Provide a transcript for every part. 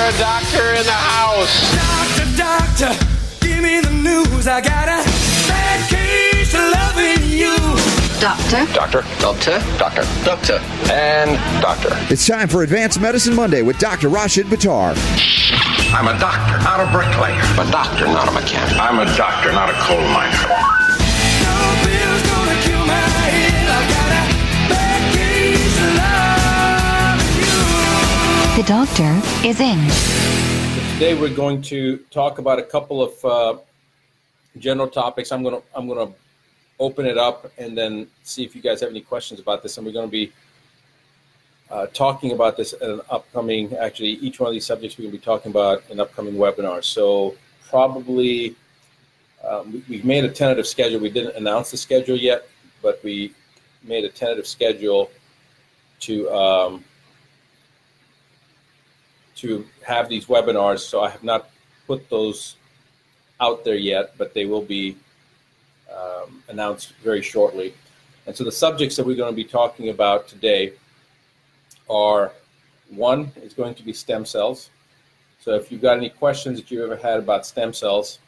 a doctor in the house. Doctor, give me the news. I got a bad case of loving you. Doctor. Doctor. Doctor. Doctor. Doctor. And doctor. It's time for Advanced Medicine Monday with Dr. Rashid Buttar. I'm a doctor, not a bricklayer. I'm a doctor, not a mechanic. I'm a doctor, not a coal miner. No pill's gonna kill my head. I got a bad case of loving you. The doctor is in. Today we're going to talk about a couple of general topics. I'm gonna open it up and then see if you guys have any questions about this. And we're going to be talking about this at an upcoming, actually, each one of these subjects we're going to be talking about in upcoming webinars. So probably we've made a tentative schedule. We didn't announce the schedule yet, but we made a tentative schedule to have these webinars. So I have not put those out there yet, but they will be announced very shortly. And so the subjects that we're going to be talking about today are, one is going to be stem cells. So if you've got any questions that you ever had about stem cells,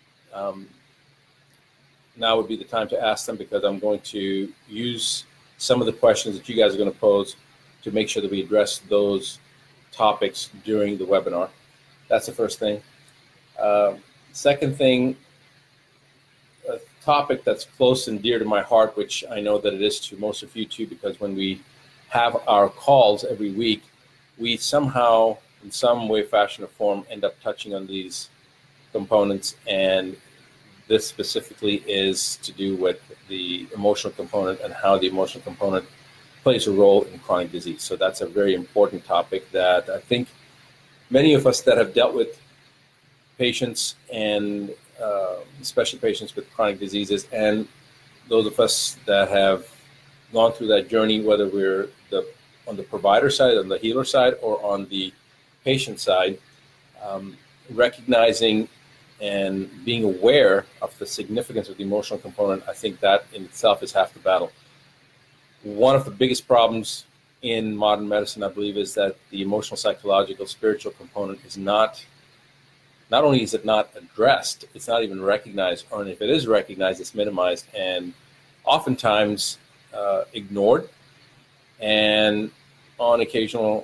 now would be the time to ask them, because I'm going to use some of the questions that you guys are going to pose to make sure that we address those topics during the webinar. That's the first thing. Second thing, a topic that's close and dear to my heart, which I know that it is to most of you too, because when we have our calls every week, we somehow, in some way, fashion, or form, end up touching on these components, and this specifically is to do with the emotional component and how the emotional component plays a role in chronic disease. So that's a very important topic that I think many of us that have dealt with patients, and especially patients with chronic diseases, and those of us that have gone through that journey, whether we're on the provider side, on the healer side, or on the patient side, recognizing and being aware of the significance of the emotional component, I think that in itself is half the battle. One of the biggest problems in modern medicine, I believe, is that the emotional, psychological, spiritual component is not only is it not addressed, it's not even recognized, or if it is recognized, it's minimized and oftentimes ignored, and on occasional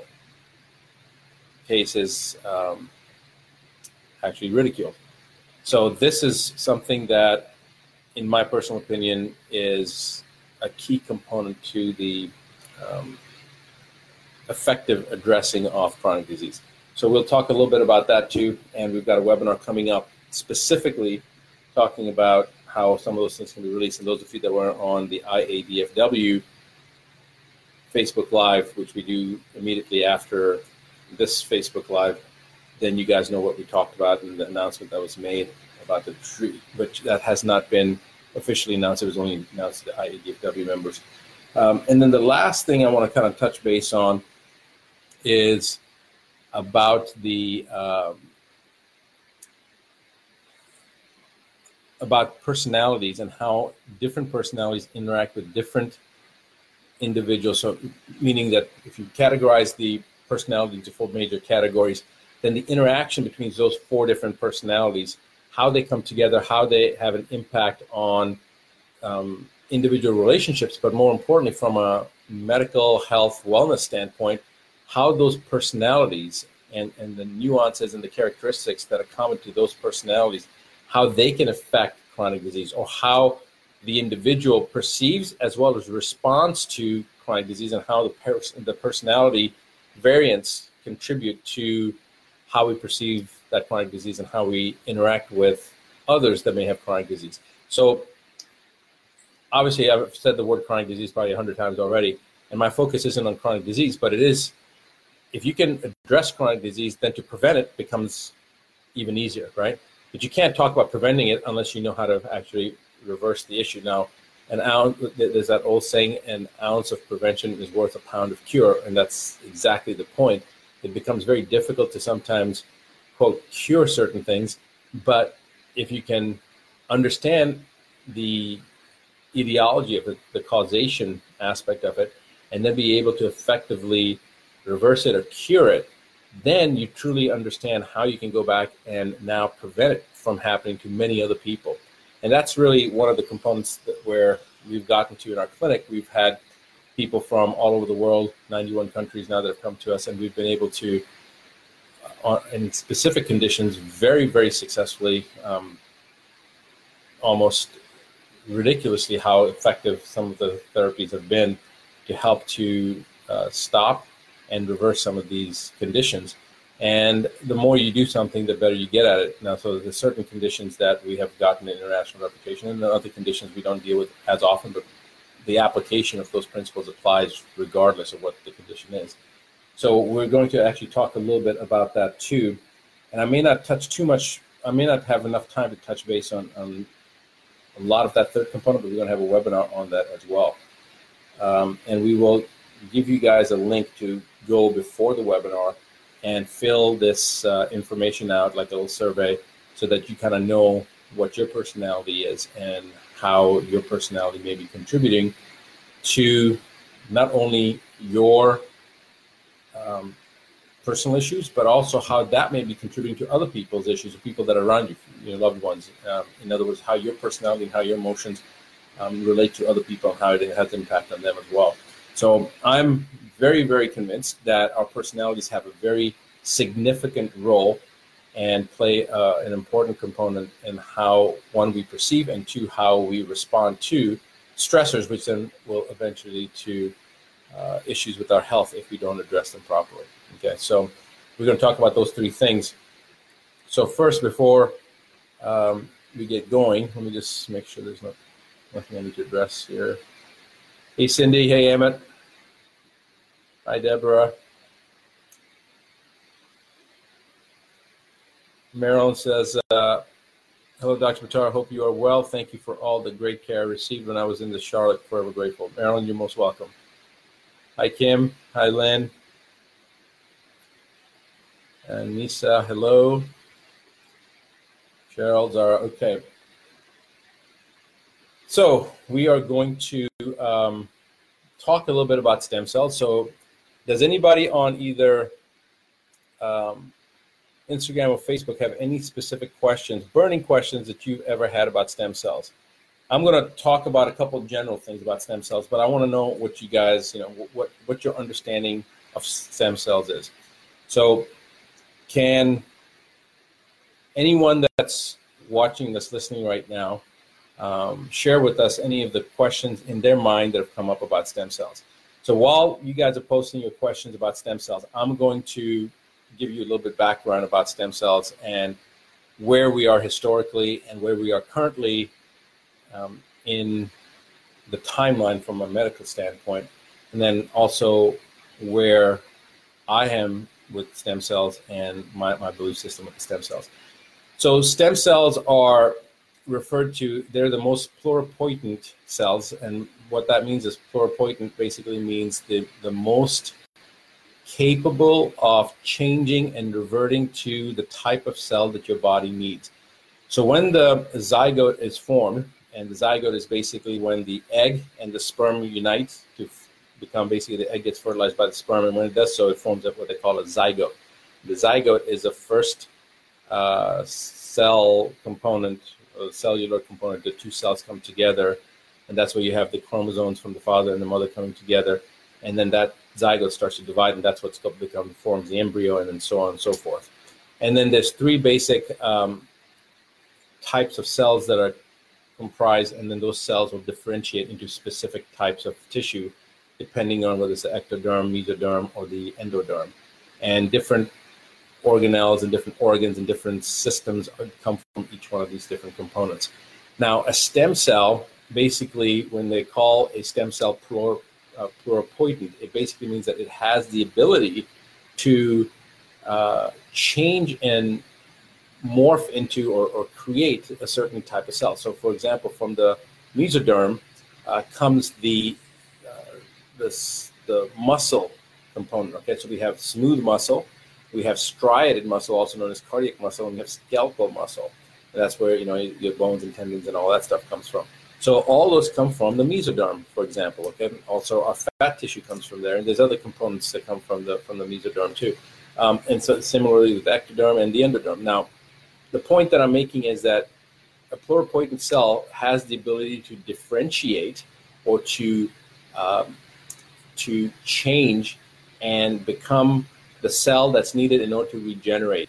cases actually ridiculed. So this is something that, in my personal opinion, is a key component to the effective addressing of chronic disease. So we'll talk a little bit about that too, and we've got a webinar coming up specifically talking about how some of those things can be released. And those of you that were on the IADFW Facebook Live, which we do immediately after this Facebook Live, then you guys know what we talked about in the announcement that was made about the tree, which that has not been officially announced. It was only announced to the IADFW members. And then the last thing I want to kind of touch base on is about the about personalities and how different personalities interact with different individuals. So meaning that if you categorize the personality into 4 major categories, then the interaction between those 4 different personalities, how they come together, how they have an impact on individual relationships, but more importantly, from a medical health wellness standpoint, how those personalities and the nuances and the characteristics that are common to those personalities, how they can affect chronic disease, or how the individual perceives as well as responds to chronic disease, and how the personality variants contribute to how we perceive that chronic disease and how we interact with others that may have chronic disease. So obviously I've said the word chronic disease probably 100 times already, and my focus isn't on chronic disease, but it is, if you can address chronic disease, then to prevent it becomes even easier, right? But you can't talk about preventing it unless you know how to actually reverse the issue. Now, there's that old saying, an ounce of prevention is worth a pound of cure, and that's exactly the point. It becomes very difficult to sometimes, quote, cure certain things, but if you can understand the etiology of it, the causation aspect of it, and then be able to effectively reverse it or cure it, then you truly understand how you can go back and now prevent it from happening to many other people. And that's really one of the components where we've gotten to in our clinic. We've had people from all over the world, 91 countries now that have come to us, and we've been able to, in specific conditions, very, very successfully, almost ridiculously how effective some of the therapies have been to help to stop and reverse some of these conditions. And the more you do something, the better you get at it. Now, so there's certain conditions that we have gotten international reputation, and other conditions we don't deal with as often, but the application of those principles applies regardless of what the condition is. So we're going to actually talk a little bit about that too. And I may not touch too much, I may not have enough time to touch base on a lot of that third component, but we're going to have a webinar on that as well. And we will give you guys a link to go before the webinar and fill this information out like a little survey so that you kind of know what your personality is and how your personality may be contributing to not only your personal issues, but also how that may be contributing to other people's issues, or people that are around you, your loved ones. In other words, how your personality and how your emotions relate to other people and how it has impact on them as well. So I'm very, very convinced that our personalities have a very significant role and play an important component in how, one, we perceive, and two, how we respond to stressors, which then will eventually lead to issues with our health if we don't address them properly. Okay, so we're going to talk about those three things. So first, before we get going, let me just make sure there's nothing I need to address here. Hey, Cindy. Hey, Emmett. Hi, Deborah. Marilyn says, hello, Dr. Buttar. Hope you are well. Thank you for all the great care I received when I was in the Charlotte. Forever grateful. Marilyn, you're most welcome. Hi, Kim. Hi, Lynn. And Nisa, hello. Cheryl, Zara, okay. So we are going to talk a little bit about stem cells. So does anybody on either Instagram or Facebook have any specific questions, burning questions that you've ever had about stem cells? I'm going to talk about a couple of general things about stem cells, but I want to know what you guys, what your understanding of stem cells is. So can anyone that's watching this, listening right now, share with us any of the questions in their mind that have come up about stem cells? So while you guys are posting your questions about stem cells, I'm going to give you a little bit background about stem cells and where we are historically and where we are currently in the timeline from a medical standpoint, and then also where I am with stem cells and my belief system with the stem cells. So stem cells are referred to, they're the most pluripotent cells, and what that means is pluripotent basically means the most capable of changing and reverting to the type of cell that your body needs. So when the zygote is formed, and the zygote is basically when the egg and the sperm unite to become, basically the egg gets fertilized by the sperm, and when it does so, it forms up what they call a zygote. The zygote is the first cell component, cellular component. The two cells come together, and that's where you have the chromosomes from the father and the mother coming together, and then that zygote starts to divide, and that's what's forms the embryo, and then so on and so forth. And then there's three basic types of cells that are comprised, and then those cells will differentiate into specific types of tissue depending on whether it's the ectoderm, mesoderm, or the endoderm. And different organelles and different organs and different systems come from each one of these different components. Now, a stem cell, basically, when they call a stem cell pluripotent, it basically means that it has the ability to change and morph into or create a certain type of cell. So, for example, from the mesoderm comes the muscle component. Okay, so we have smooth muscle, we have striated muscle, also known as cardiac muscle, and we have skeletal muscle. And that's where your bones and tendons and all that stuff comes from. So all those come from the mesoderm, for example. Okay, also our fat tissue comes from there, and there's other components that come from the mesoderm too. And so similarly with the ectoderm and the endoderm. Now, the point that I'm making is that a pluripotent cell has the ability to differentiate or to change and become the cell that's needed in order to regenerate.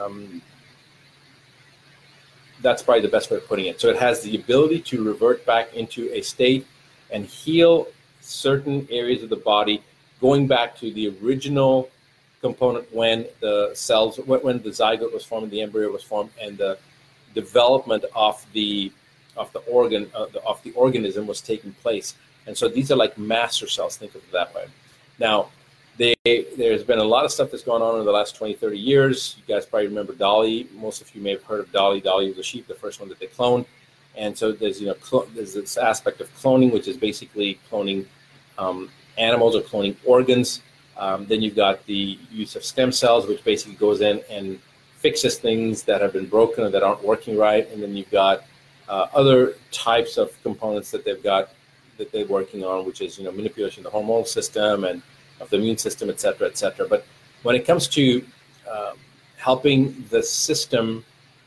That's probably the best way of putting it. So it has the ability to revert back into a state and heal certain areas of the body, going back to the original component when the cells, when the zygote was formed, the embryo was formed, and the development of the organism was taking place. And so these are like master cells, think of it that way. Now, there's been a lot of stuff that's gone on in the last 20, 30 years. You guys probably remember Dolly. Most of you may have heard of Dolly. Dolly was a sheep, the first one that they cloned. And so there's this aspect of cloning, which is basically cloning animals or cloning organs. Then you've got the use of stem cells, which basically goes in and fixes things that have been broken or that aren't working right. And then you've got other types of components that they're working on, which is manipulation of the hormonal system and of the immune system, et cetera, et cetera. But when it comes to helping the system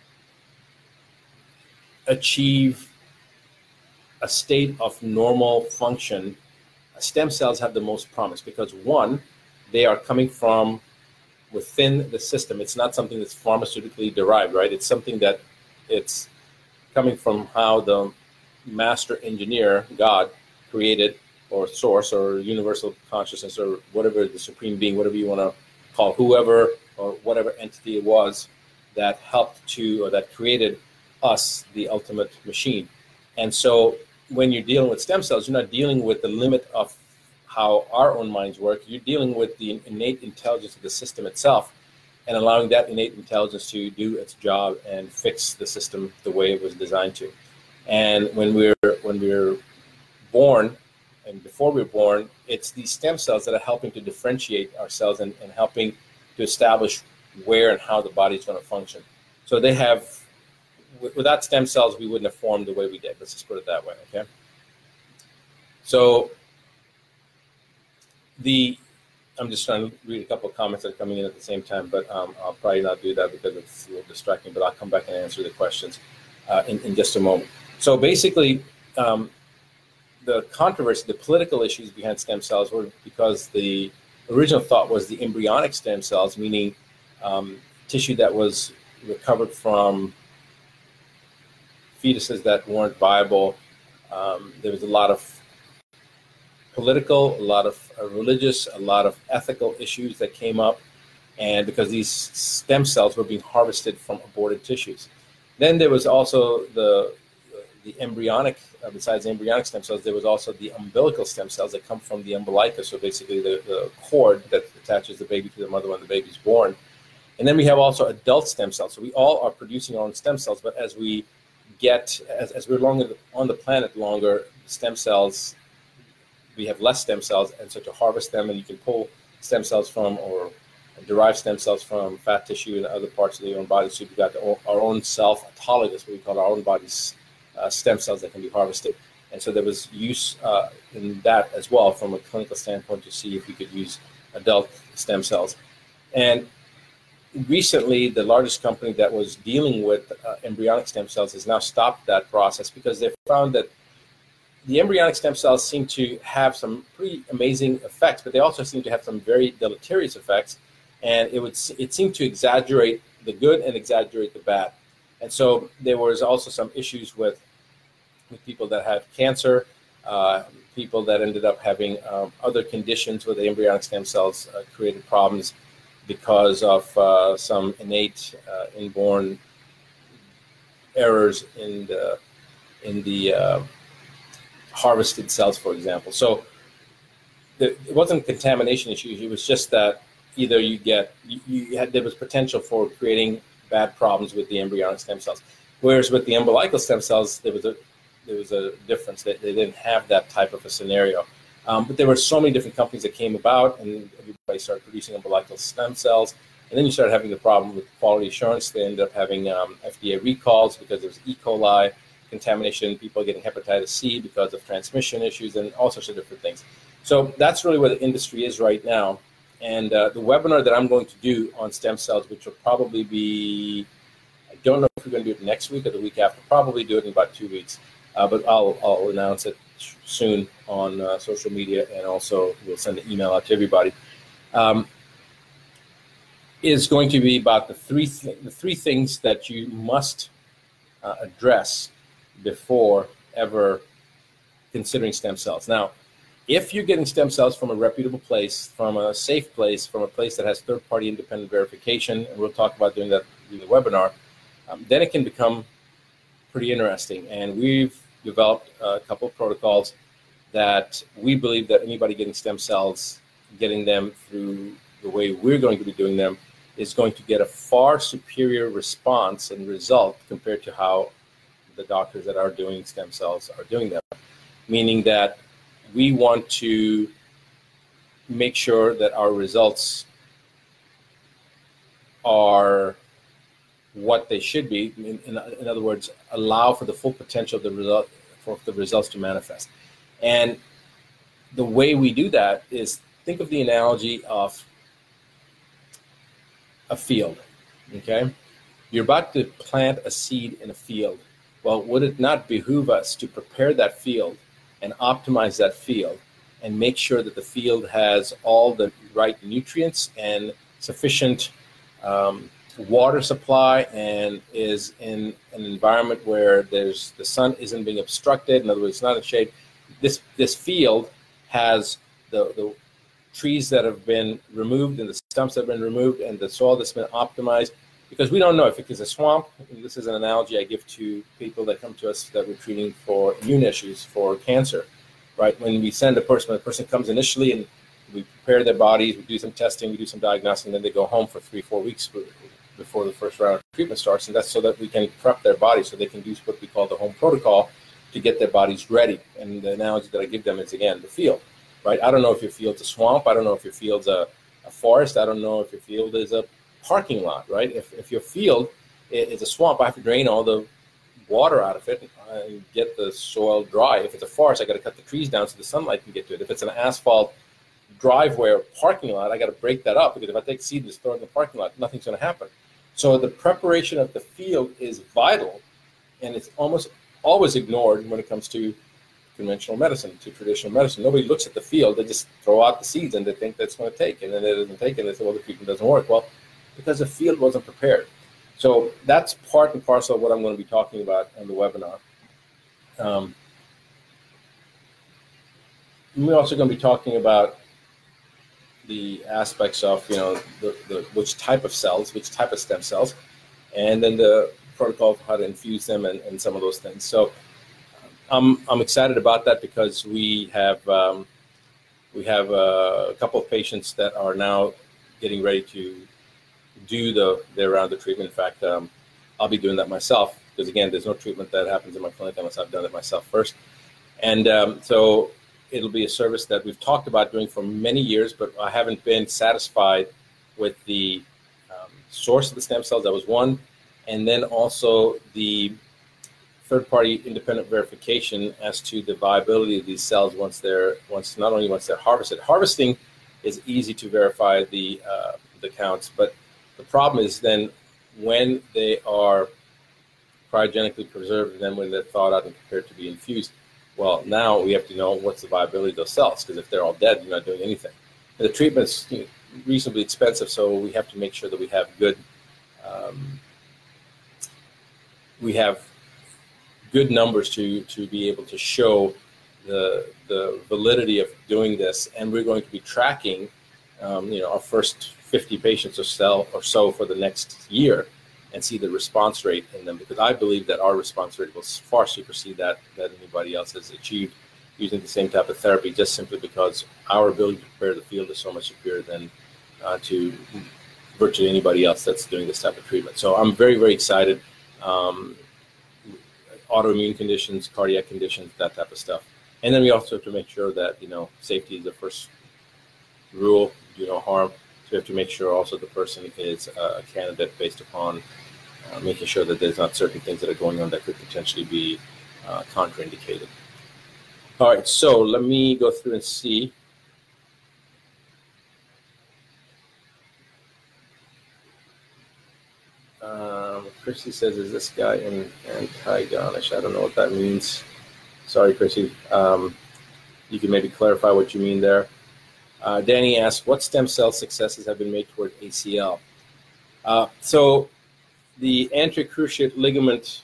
achieve a state of normal function, stem cells have the most promise because, one, they are coming from within the system. It's not something that's pharmaceutically derived, right? It's something that it's coming from how the master engineer, God, created, or source, or universal consciousness, or whatever, the supreme being, whatever you want to call whoever or whatever entity it was that helped to, or that created us, the ultimate machine. And so when you're dealing with stem cells, you're not dealing with the limit of how our own minds work. You're dealing with the innate intelligence of the system itself and allowing that innate intelligence to do its job and fix the system the way it was designed to. And when we're born, and before we're born, it's these stem cells that are helping to differentiate ourselves and helping to establish where and how the body's going to function. So they have, without stem cells, we wouldn't have formed the way we did. Let's just put it that way, okay? So I'm just trying to read a couple of comments that are coming in at the same time, but I'll probably not do that because it's a little distracting, but I'll come back and answer the questions in just a moment. So basically, the controversy, the political issues behind stem cells were because the original thought was the embryonic stem cells, meaning tissue that was recovered from fetuses that weren't viable. There was a lot of political, a lot of religious, a lot of ethical issues that came up, and because these stem cells were being harvested from aborted tissues. Then there was also the embryonic, besides the embryonic stem cells, there was also the umbilical stem cells that come from the umbilicus, so basically the cord that attaches the baby to the mother when the baby's born. And then we have also adult stem cells. So we all are producing our own stem cells, but as we get, as we're longer on the planet longer, stem cells, we have less stem cells, and so to harvest them, and you can pull stem cells from or derive stem cells from fat tissue and other parts of the own body. So we've got our own self-autologous, what we call our own body's stem cells that can be harvested. And so there was use in that as well from a clinical standpoint to see if we could use adult stem cells. And recently, the largest company that was dealing with embryonic stem cells has now stopped that process because they found that the embryonic stem cells seem to have some pretty amazing effects, but they also seem to have some very deleterious effects. And it seemed to exaggerate the good and exaggerate the bad. And so there was also some issues with people that had cancer, people that ended up having other conditions where the embryonic stem cells created problems because of some innate inborn errors in the harvested cells, for example. So it wasn't a contamination issue. It was just that either there was potential for creating bad problems with the embryonic stem cells. Whereas with the umbilical stem cells, there was a difference. They didn't have that type of a scenario. But there were so many different companies that came about, and everybody started producing umbilical stem cells. And then you started having the problem with quality assurance. They ended up having FDA recalls because there was E. coli contamination, people getting hepatitis C because of transmission issues, and all sorts of different things. So that's really where the industry is right now. And the webinar that I'm going to do on stem cells, which will probably be, I don't know if we're going to do it next week or the week after, probably do it in about 2 weeks, but I'll announce it soon on social media, and also we'll send an email out to everybody. Is going to be about the three things that you must address before ever considering stem cells. Now, if you're getting stem cells from a reputable place, from a safe place, from a place that has third-party independent verification, and we'll talk about doing that in the webinar, then it can become pretty interesting. And we've developed a couple of protocols that we believe that anybody getting stem cells, getting them through the way we're going to be doing them, is going to get a far superior response and result compared to how the doctors that are doing stem cells are doing them. Meaning that we want to make sure that our results are what they should be. In other words, allow for the full potential of the result, for the results to manifest. And the way we do that is, think of the analogy of a field, okay? You're about to plant a seed in a field. Well, would it not behoove us to prepare that field and optimize that field and make sure that the field has all the right nutrients and sufficient water supply, and is in an environment where the sun isn't being obstructed, in other words, it's not in shade. This field has the trees that have been removed and the stumps that have been removed and the soil that's been optimized, because we don't know if it is a swamp. And this is an analogy I give to people that come to us that we're treating for immune issues, for cancer, right? When we send a person, when a person comes initially and we prepare their bodies, we do some testing, we do some diagnosing, and then they go home for 3-4 weeks before the first round of treatment starts. And that's so that we can prep their bodies so they can do what we call the home protocol to get their bodies ready. And the analogy that I give them is, again, the field, right? I don't know if your field's a swamp. I don't know if your field's a forest. I don't know if your field is a parking lot, right? If your field is a swamp, I have to drain all the water out of it and get the soil dry. If it's a forest, I got to cut the trees down so the sunlight can get to it. If it's an asphalt driveway or parking lot, I got to break that up, because if I take seed and just throw it in the parking lot, nothing's going to happen. So the preparation of the field is vital, and it's almost always ignored when it comes to conventional medicine, to traditional medicine. Nobody looks at the field. They just throw out the seeds and they think that's going to take, and then it doesn't take, and they say, well, the treatment doesn't work. Well, because the field wasn't prepared. So that's part and parcel of what I'm going to be talking about on the webinar. We're also going to be talking about the aspects of, the which type of cells, which type of stem cells, and then the protocol of how to infuse them and some of those things. So I'm excited about that, because we have a couple of patients that are now getting ready to do their round of treatment. In fact, I'll be doing that myself, because again, there's no treatment that happens in my clinic unless I've done it myself first. And so it'll be a service that we've talked about doing for many years, but I haven't been satisfied with the source of the stem cells. That was one. And then also the third-party independent verification as to the viability of these cells once they're harvested. Harvesting is easy to verify the counts, but the problem is then when they are cryogenically preserved and then when they're thawed out and prepared to be infused. Well, now we have to know what's the viability of those cells, because if they're all dead, you're not doing anything. And the treatment's reasonably expensive, so we have to make sure that we have good numbers to be able to show the validity of doing this. And we're going to be tracking our first 50 patients or so for the next year and see the response rate in them, because I believe that our response rate will far supersede that anybody else has achieved using the same type of therapy, just simply because our ability to prepare the field is so much superior than to virtually anybody else that's doing this type of treatment. So I'm very, very excited. Autoimmune conditions, cardiac conditions, that type of stuff. And then we also have to make sure that, safety is the first rule, do no harm. So we have to make sure also the person is a candidate based upon making sure that there's not certain things that are going on that could potentially be contraindicated. All right, so let me go through and see. Chrissy says, is this guy in antigonish? I don't know what that means. Sorry, Chrissy. You can maybe clarify what you mean there. Danny asks, what stem cell successes have been made toward ACL? So the anterior cruciate ligament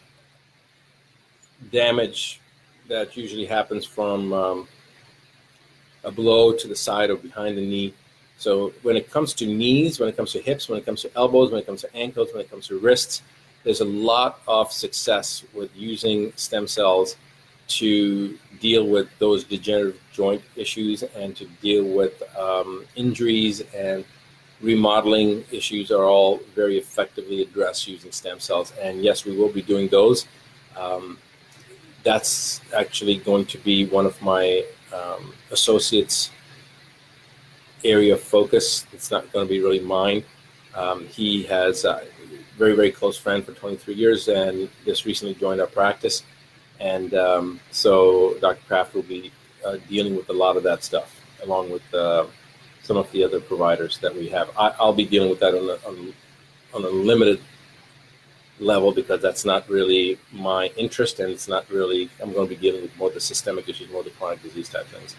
damage that usually happens from a blow to the side or behind the knee. So when it comes to knees, when it comes to hips, when it comes to elbows, when it comes to ankles, when it comes to wrists, there's a lot of success with using stem cells to deal with those degenerative joint issues and to deal with injuries, and remodeling issues are all very effectively addressed using stem cells. And yes, we will be doing those. That's actually going to be one of my associates' area of focus. It's not going to be really mine. He has a very, very close friend for 23 years and just recently joined our practice. And so Dr. Kraft will be dealing with a lot of that stuff, along with some of the other providers that we have. I'll be dealing with that on a limited level because that's not really my interest, and it's not really, I'm going to be dealing with more the systemic issues, more the chronic disease type things.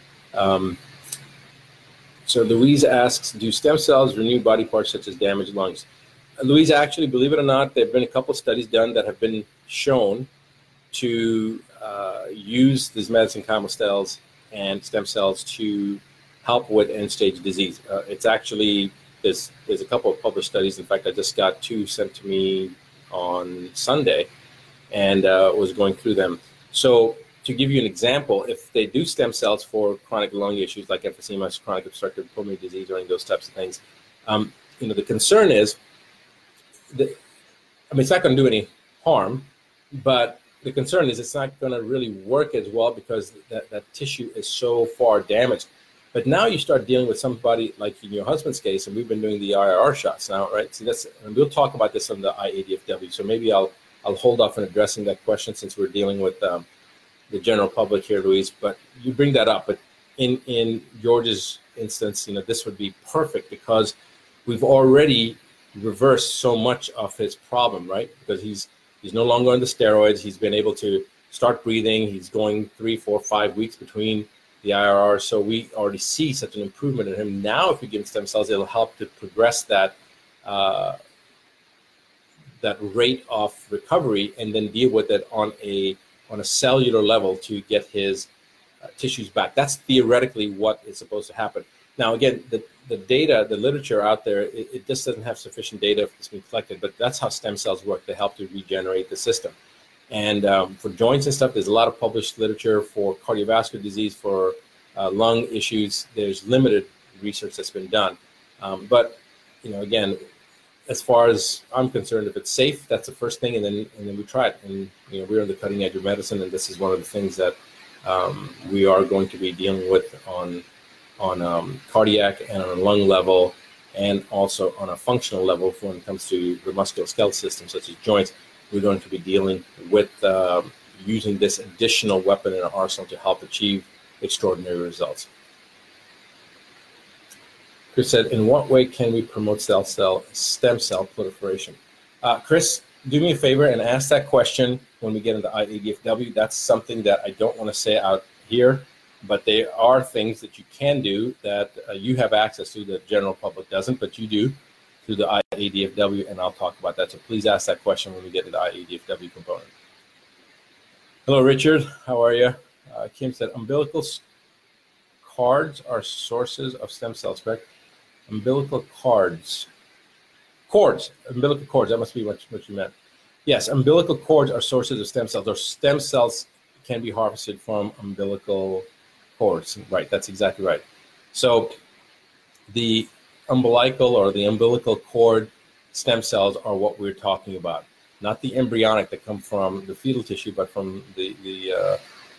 So Louise asks, do stem cells renew body parts such as damaged lungs? Louise, actually, believe it or not, there have been a couple studies done that have been shown to use these mesenchymal cells and stem cells to help with end-stage disease. It's actually, there's a couple of published studies. In fact, I just got 2 sent to me on Sunday and was going through them. So to give you an example, if they do stem cells for chronic lung issues like emphysema, chronic obstructive pulmonary disease, or any of those types of things, the concern is that, it's not going to do any harm, but the concern is it's not going to really work as well because that tissue is so far damaged. But now you start dealing with somebody like in your husband's case, and we've been doing the IRR shots now, right? See, and we'll talk about this on the IADFW. So maybe I'll hold off on addressing that question since we're dealing with the general public here, Louise. But you bring that up. But in George's instance, this would be perfect because we've already reversed so much of his problem, right? Because he's no longer on the steroids. He's been able to start breathing. He's going 3, 4, 5 weeks between the IRR. So we already see such an improvement in him. Now, if we give him stem cells, it'll help to progress that that rate of recovery and then deal with it on a cellular level to get his tissues back. That's theoretically what is supposed to happen. Now, again, the data, the literature out there, it just doesn't have sufficient data that's been collected, but that's how stem cells work. They help to regenerate the system. And for joints and stuff, there's a lot of published literature. For cardiovascular disease, for lung issues, there's limited research that's been done. But, again, as far as I'm concerned, if it's safe, that's the first thing, and then we try it. And, we're on the cutting edge of medicine, and this is one of the things that we are going to be dealing with on cardiac and on a lung level, and also on a functional level when it comes to the musculoskeletal system, such as joints. We're going to be dealing with using this additional weapon in our arsenal to help achieve extraordinary results. Chris said, in what way can we promote stem cell proliferation? Chris, do me a favor and ask that question when we get into IADFW. That's something that I don't want to say out here, but there are things that you can do that you have access to that the general public doesn't, but you do through the IADFW, and I'll talk about that. So please ask that question when we get to the IADFW component. Hello, Richard. How are you? Kim said, umbilical cords are sources of stem cells, correct? Umbilical cords. Umbilical cords, that must be what you meant. Yes, umbilical cords are sources of stem cells. Or stem cells can be harvested from umbilical cords. Right, that's exactly right. So the umbilical or the umbilical cord stem cells are what we're talking about, not the embryonic that come from the fetal tissue, but from the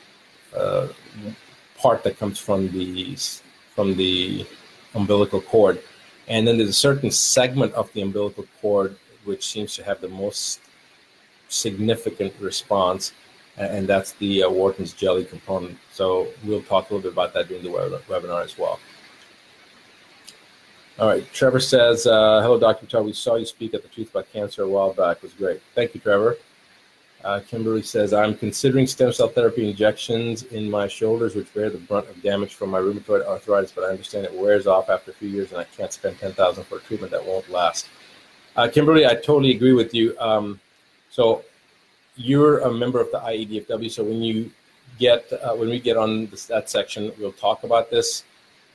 part that comes from the umbilical cord. And then there's a certain segment of the umbilical cord which seems to have the most significant response, and that's the Wharton's jelly component. So we'll talk a little bit about that during the webinar as well. All right. Trevor says, hello, Dr. Buttar. We saw you speak at the Truth About Cancer a while back. It was great. Thank you, Trevor. Kimberly says, I'm considering stem cell therapy injections in my shoulders, which bear the brunt of damage from my rheumatoid arthritis, but I understand it wears off after a few years and I can't spend $10,000 for a treatment that won't last. Kimberly, I totally agree with you. So you're a member of the IEDFW. So when you get, when we get on that section, we'll talk about this.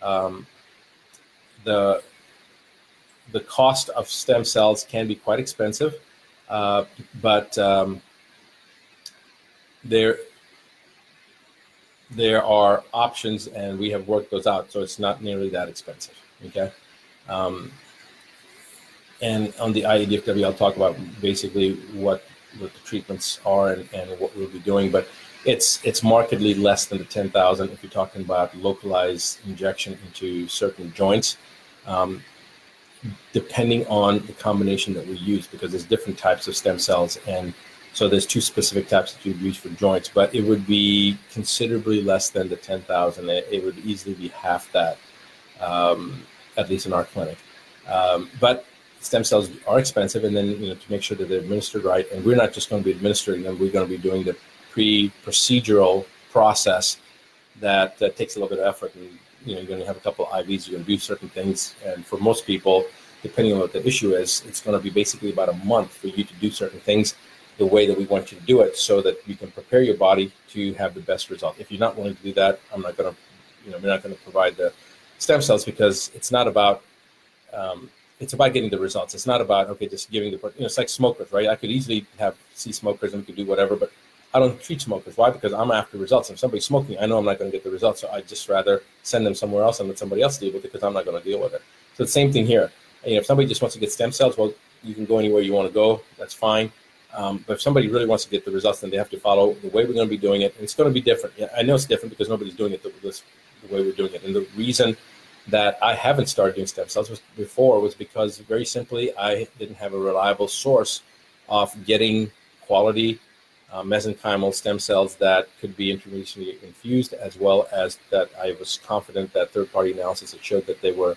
The cost of stem cells can be quite expensive, but there are options, and we have worked those out, so it's not nearly that expensive. Okay, and on the IEDFW, I'll talk about basically what the treatments are and what we'll be doing, but it's markedly less than the 10,000 if you're talking about localized injection into certain joints. Depending on the combination that we use, because there's different types of stem cells, and so there's two specific types that you use for joints, but it would be considerably less than the 10,000. It would easily be half that, at least in our clinic. But stem cells are expensive, and then to make sure that they're administered right, and we're not just going to be administering them, we're going to be doing the pre-procedural process that takes a little bit of effort. And you're going to have a couple of IVs, you're going to do certain things, and for most people, depending on what the issue is, it's going to be basically about a month for you to do certain things the way that we want you to do it, so that you can prepare your body to have the best result. If you're not willing to do that, I'm not going to, we're not going to provide the stem cells, because it's not about, it's about getting the results. It's not about, okay, just giving the, it's like smokers, right? I could easily see smokers and we could do whatever, but I don't treat smokers. Why? Because I'm after results. If somebody's smoking, I know I'm not going to get the results, so I'd just rather send them somewhere else and let somebody else deal with it, because I'm not going to deal with it. So the same thing here. If somebody just wants to get stem cells, well, you can go anywhere you want to go. That's fine. But if somebody really wants to get the results, then they have to follow the way we're going to be doing it. And it's going to be different. I know it's different because nobody's doing it the way we're doing it. And the reason that I haven't started doing stem cells before was because, very simply, I didn't have a reliable source of getting quality mesenchymal stem cells that could be intravenously infused, as well as that I was confident that third-party analysis had showed that they were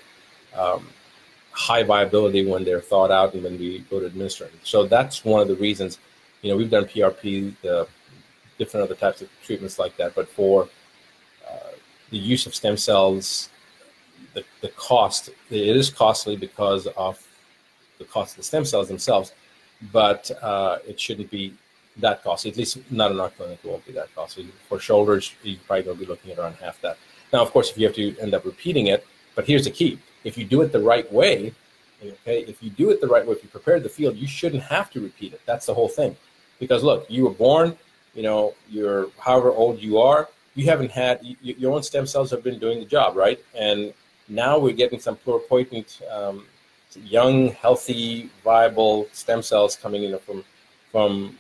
high viability when they're thawed out and when we go to administer them. So that's one of the reasons, we've done PRP, the different other types of treatments like that, but for the use of stem cells, the cost, it is costly because of the cost of the stem cells themselves, but it shouldn't be that costly, at least not in our clinic. It won't be that costly. For shoulders, you're probably going to be looking at around half that. Now, of course, if you have to end up repeating it, but here's the key. If you do it the right way, okay, if you do it the right way, if you prepare the field, you shouldn't have to repeat it. That's the whole thing. Because look, you were born, you're however old you are, you haven't had, your own stem cells have been doing the job, right? And now we're getting some pluripotent, young, healthy, viable stem cells coming in from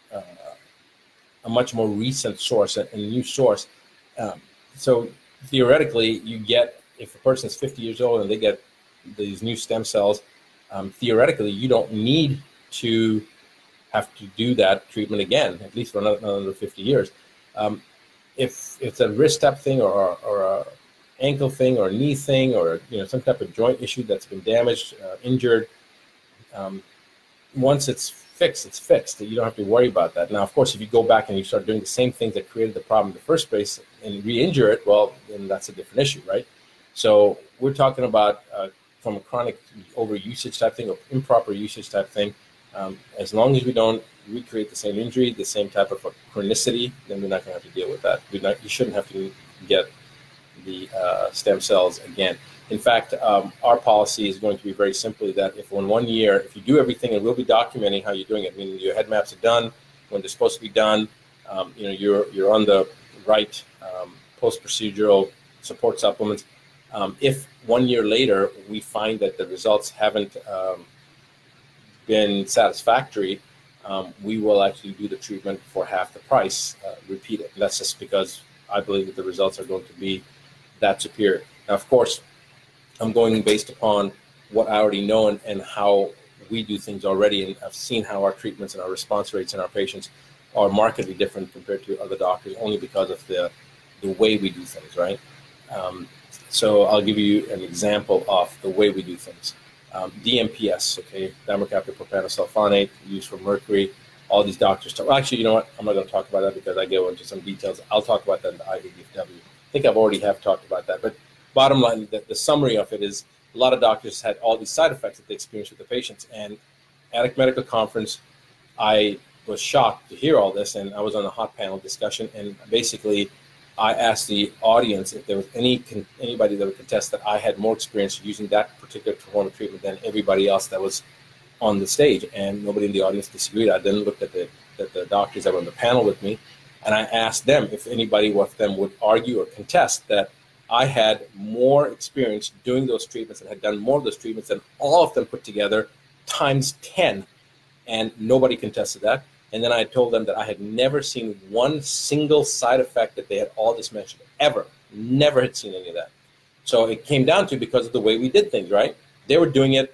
a much more recent source, a new source. So theoretically, you get, if a person is 50 years old and they get these new stem cells, theoretically, you don't need to have to do that treatment again, at least for another 50 years. If it's a wrist type thing or a ankle thing or a knee thing or some type of joint issue that's been damaged, injured, once it's fixed, it's fixed. You don't have to worry about that. Now, of course, if you go back and you start doing the same things that created the problem in the first place and re-injure it, well, then that's a different issue, right? So we're talking about from a chronic overusage type thing or improper usage type thing. As long as we don't recreate the same injury, the same type of chronicity, then we're not going to have to deal with that. You shouldn't have to get the stem cells again. In fact, our policy is going to be very simply that if in 1 year, if you do everything, and we'll be documenting how you're doing it, meaning your head maps are done when they're supposed to be done, you're on the right post-procedural support supplements. If 1 year later we find that the results haven't been satisfactory, we will actually do the treatment for half the price, repeat it. And that's just because I believe that the results are going to be that superior. Now, of course, I'm going based upon what I already know and how we do things already, and I've seen how our treatments and our response rates in our patients are markedly different compared to other doctors, only because of the way we do things, right? So I'll give you an example of the way we do things. DMPS, okay, dimethylcaptopropanosulfonate, propanosulfonate, used for mercury. All these doctors talk. Well, actually, you know what? I'm not going to talk about that because I go into some details. I'll talk about that in the IADFW. I think I've already talked about that. But bottom line, the summary of it is a lot of doctors had all these side effects that they experienced with the patients. And at a medical conference, I was shocked to hear all this, and I was on a hot panel discussion, and basically I asked the audience if there was anybody that would contest that I had more experience using that particular form of treatment than everybody else that was on the stage, and nobody in the audience disagreed. I then looked at the doctors that were on the panel with me, and I asked them if anybody of them would argue or contest that I had more experience doing those treatments and had done more of those treatments than all of them put together times 10, and nobody contested that. And then I told them that I had never seen one single side effect that they had all just mentioned, ever. Never had seen any of that. So it came down to because of the way we did things, right? They were doing it,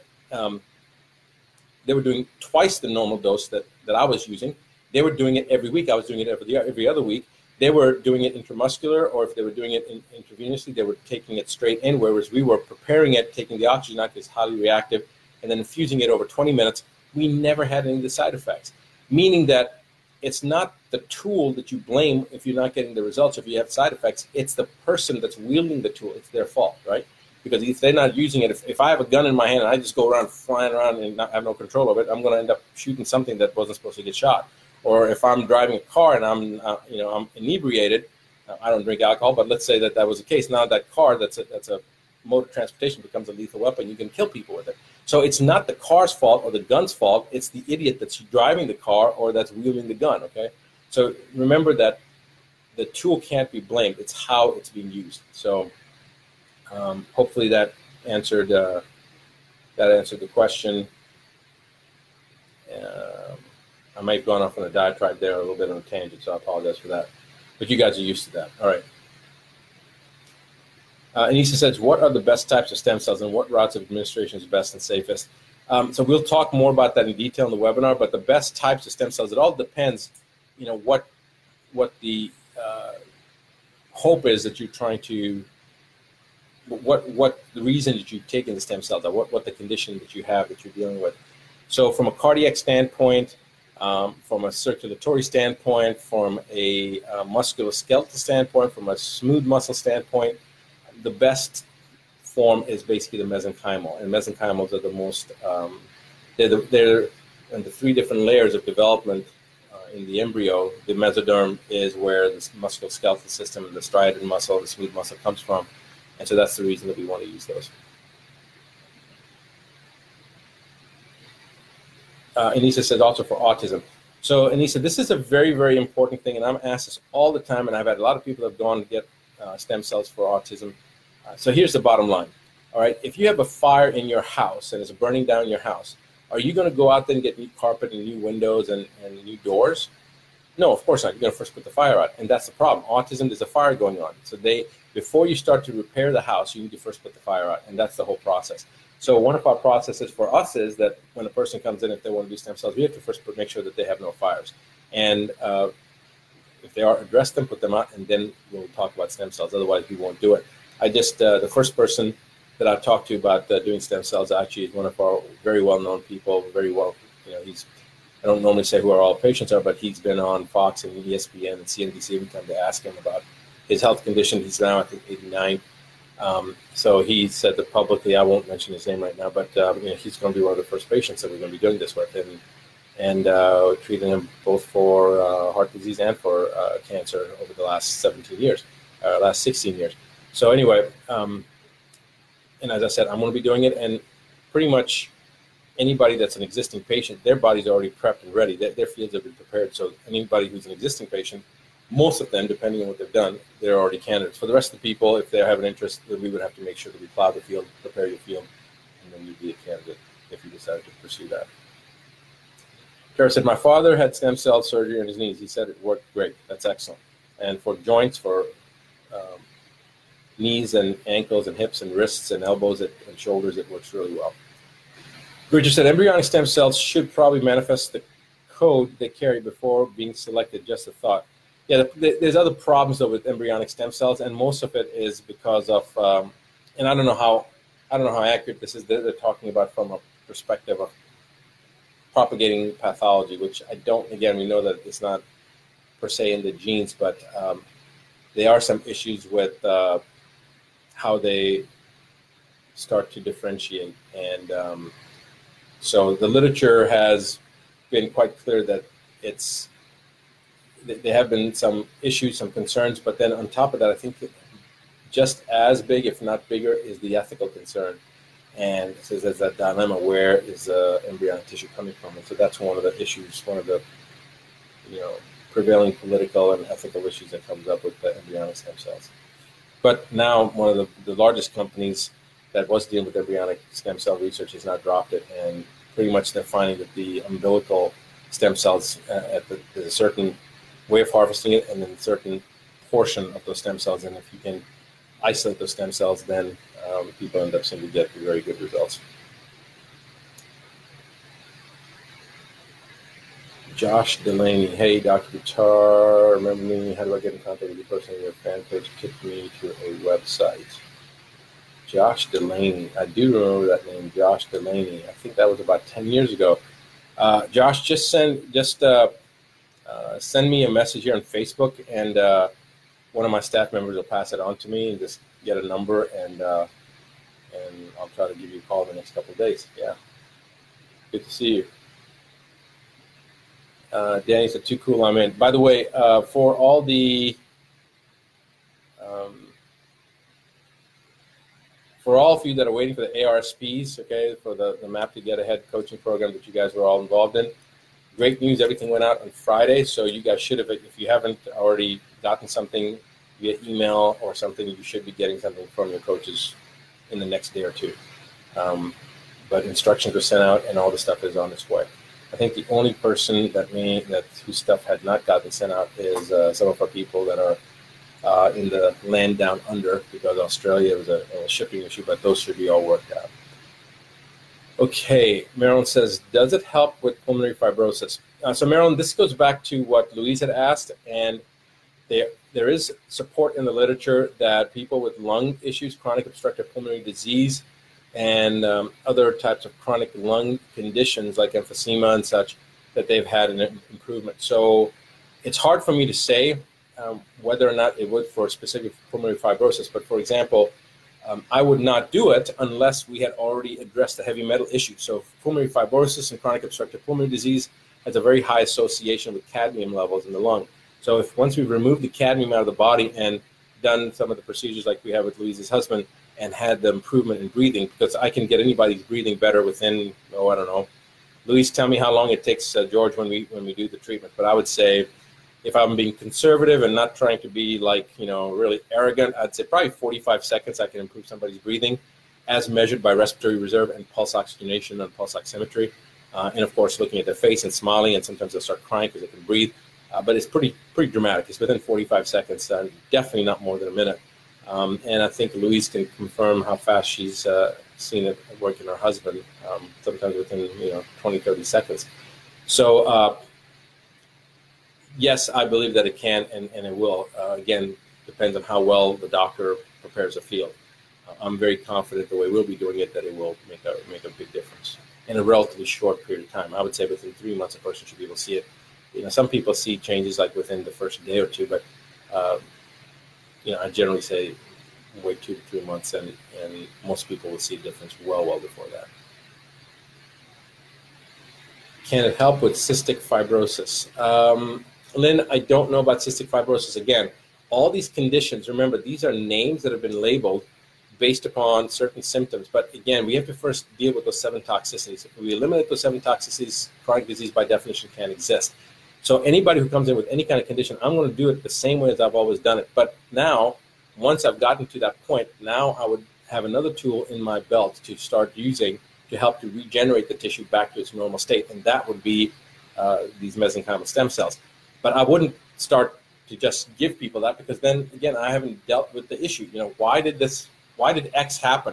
they were doing twice the normal dose that I was using. They were doing it every week. I was doing it every other week. They were doing it intramuscular, or if they were doing it intravenously, they were taking it straight in, whereas we were preparing it, taking the oxygen out because it's highly reactive, and then infusing it over 20 minutes. We never had any of the side effects. Meaning that it's not the tool that you blame if you're not getting the results, if you have side effects. It's the person that's wielding the tool. It's their fault, right? Because if they're not using it, if I have a gun in my hand and I just go around flying around and not have no control of it, I'm going to end up shooting something that wasn't supposed to get shot. Or if I'm driving a car and I'm inebriated, I don't drink alcohol, but let's say that was the case. Now that car, that's a mode of transportation, becomes a lethal weapon. You can kill people with it. So it's not the car's fault or the gun's fault. It's the idiot that's driving the car or that's wielding the gun, okay? So remember that the tool can't be blamed. It's how it's being used. So hopefully that answered the question. I might have gone off on a diatribe there, a little bit on a tangent, so I apologize for that. But you guys are used to that. All right. Anissa says, what are the best types of stem cells and what routes of administration is best and safest? So we'll talk more about that in detail in the webinar, but the best types of stem cells, it all depends, what the hope is that you're trying to, what the reason that you've taken the stem cells are, what the condition that you have that you're dealing with. So from a cardiac standpoint, from a circulatory standpoint, from a musculoskeletal standpoint, from a smooth muscle standpoint, the best form is basically the mesenchymal, and mesenchymals are the most, they're in the three different layers of development in the embryo. The mesoderm is where the musculoskeletal system and the striated muscle, the smooth muscle comes from, and so that's the reason that we want to use those. Anissa said also for autism. So Anissa, this is a very, very important thing, and I'm asked this all the time, and I've had a lot of people that have gone to get stem cells for autism. So here's the bottom line. All right, if you have a fire in your house and it's burning down your house, are you going to go out there and get new carpet and new windows and new doors? No, of course not. You're going to first put the fire out, and that's the problem. Autism, there's a fire going on. So before you start to repair the house, you need to first put the fire out, and that's the whole process. So one of our processes for us is that when a person comes in, if they want to do stem cells, we have to first make sure that they have no fires. And if they are, address them, put them out, and then we'll talk about stem cells. Otherwise, we won't do it. The first person that I've talked to about doing stem cells actually is one of our very well-known people, very well, I don't normally say who our all patients are, but he's been on Fox and ESPN and CNBC every time they ask him about his health condition. He's now, I think, 89. So he said that publicly, I won't mention his name right now, but he's going to be one of the first patients that we're going to be doing this with, and treating him both for heart disease and for cancer over the last 16 years. So anyway, and as I said, I'm going to be doing it, and pretty much anybody that's an existing patient, their body's already prepped and ready. Their fields have been prepared. So anybody who's an existing patient, most of them, depending on what they've done, they're already candidates. For the rest of the people, if they have an interest, we would have to make sure that we plow the field, prepare your field, and then you'd be a candidate if you decided to pursue that. Kara said, my father had stem cell surgery on his knees. He said it worked great. That's excellent. And for joints, for knees and ankles and hips and wrists and elbows and shoulders, it works really well. Richard said, embryonic stem cells should probably manifest the code they carry before being selected. Just a thought. Yeah, there's other problems though with embryonic stem cells, and most of it is because of and I don't know how accurate this is. They're talking about from a perspective of propagating pathology, which I don't. Again, we know that it's not per se in the genes, but there are some issues with how they start to differentiate, and so the literature has been quite clear that there have been some issues, some concerns, but then on top of that, I think just as big, if not bigger, is the ethical concern. And it says there's that dilemma: where is embryonic tissue coming from? And so that's one of the issues, one of the prevailing political and ethical issues that comes up with the embryonic stem cells. But now one of the largest companies that was dealing with embryonic stem cell research has now dropped it, and pretty much they're finding that the umbilical stem cells, there's a certain way of harvesting it, and then a certain portion of those stem cells, and if you can isolate those stem cells, then people end up seeming to get very good results. Josh Delaney, hey, Dr. Buttar, remember me? How do I get in contact with you personally? Your fan page kicked me to a website. Josh Delaney, I do remember that name, Josh Delaney. I think that was about 10 years ago. Josh, just send me a message here on Facebook, and one of my staff members will pass it on to me, and just get a number, and I'll try to give you a call in the next couple of days. Yeah, good to see you. Danny said, too cool, I'm in. By the way, for all the for all of you that are waiting for the ARSPs, okay, for the Map to Get Ahead coaching program that you guys were all involved in, great news, everything went out on Friday, so you guys should have, if you haven't already gotten something via email or something, you should be getting something from your coaches in the next day or two. But instructions were sent out, and all the stuff is on its way. I think the only person whose stuff had not gotten sent out is some of our people that are in the land down under, because Australia was a shipping issue, but those should be all worked out. Okay, Marilyn says, does it help with pulmonary fibrosis? So Marilyn, this goes back to what Louise had asked, and there is support in the literature that people with lung issues, chronic obstructive pulmonary disease, and other types of chronic lung conditions like emphysema and such, that they've had an improvement. So it's hard for me to say whether or not it would for specific pulmonary fibrosis, but for example, I would not do it unless we had already addressed the heavy metal issue. So pulmonary fibrosis and chronic obstructive pulmonary disease has a very high association with cadmium levels in the lung. So if once we've removed the cadmium out of the body and done some of the procedures like we have with Louise's husband, and had the improvement in breathing, because I can get anybody's breathing better within, I don't know. Louise, tell me how long it takes, George, when we do the treatment. But I would say, if I'm being conservative and not trying to be really arrogant, I'd say probably 45 seconds I can improve somebody's breathing, as measured by respiratory reserve and pulse oxygenation and pulse oximetry. And of course, looking at their face and smiling, and sometimes they'll start crying because they can breathe. But it's pretty dramatic. It's within 45 seconds, definitely not more than a minute. And I think Louise can confirm how fast she's seen it work in her husband, sometimes within 20, 30 seconds. So yes, I believe that it can and it will. Again, depends on how well the doctor prepares the field. I'm very confident the way we'll be doing it that it will make a big difference in a relatively short period of time. I would say within 3 months a person should be able to see it. Some people see changes like within the first day or two, but I generally say wait 2 to 3 months, and most people will see a difference well before that. Can it help with cystic fibrosis? Lynn, I don't know about cystic fibrosis. Again, all these conditions, remember, these are names that have been labeled based upon certain symptoms. But again, we have to first deal with those 7 toxicities. If we eliminate those 7 toxicities, chronic disease by definition can't exist. So anybody who comes in with any kind of condition, I'm going to do it the same way as I've always done it. But now, once I've gotten to that point, now I would have another tool in my belt to start using to help to regenerate the tissue back to its normal state. And that would be these mesenchymal stem cells. But I wouldn't start to just give people that, because then, again, I haven't dealt with the issue. Why did X happen?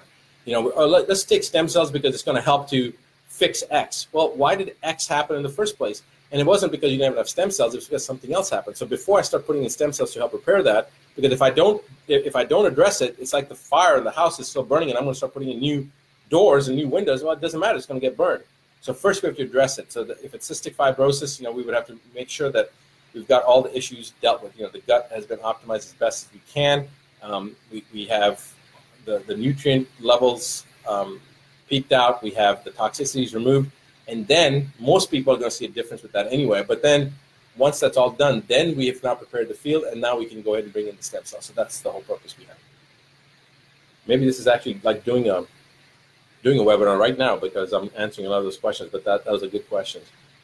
Let's take stem cells because it's going to help to fix X. Well, why did X happen in the first place? And it wasn't because you didn't have enough stem cells, it was because something else happened. So before I start putting in stem cells to help repair that, because if I don't address it, it's like the fire in the house is still burning and I'm going to start putting in new doors and new windows. Well, it doesn't matter, it's going to get burned. So first we have to address it. So that if it's cystic fibrosis, we would have to make sure that we've got all the issues dealt with. The gut has been optimized as best as we can. We have the nutrient levels peaked out. We have the toxicities removed. And then most people are going to see a difference with that anyway. But then once that's all done, then we have now prepared the field, and now we can go ahead and bring in the stem cells. So that's the whole purpose we have. Maybe this is actually like doing a webinar right now because I'm answering a lot of those questions, but that was a good question.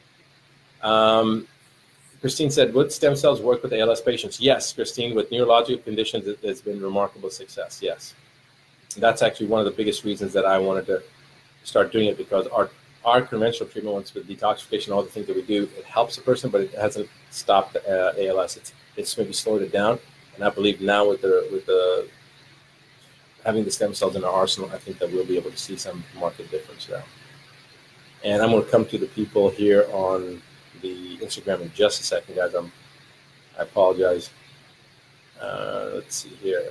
Christine said, would stem cells work with ALS patients? Yes, Christine, with neurological conditions, it's been remarkable success, yes. That's actually one of the biggest reasons that I wanted to start doing it, because our conventional treatment, once with detoxification, all the things that we do, it helps a person, but it hasn't stopped ALS. It's maybe slowed it down, and I believe now with the having the stem cells in our arsenal, I think that we'll be able to see some market difference now. And I'm going to come to the people here on the Instagram in just a second, guys. I apologize. Let's see here.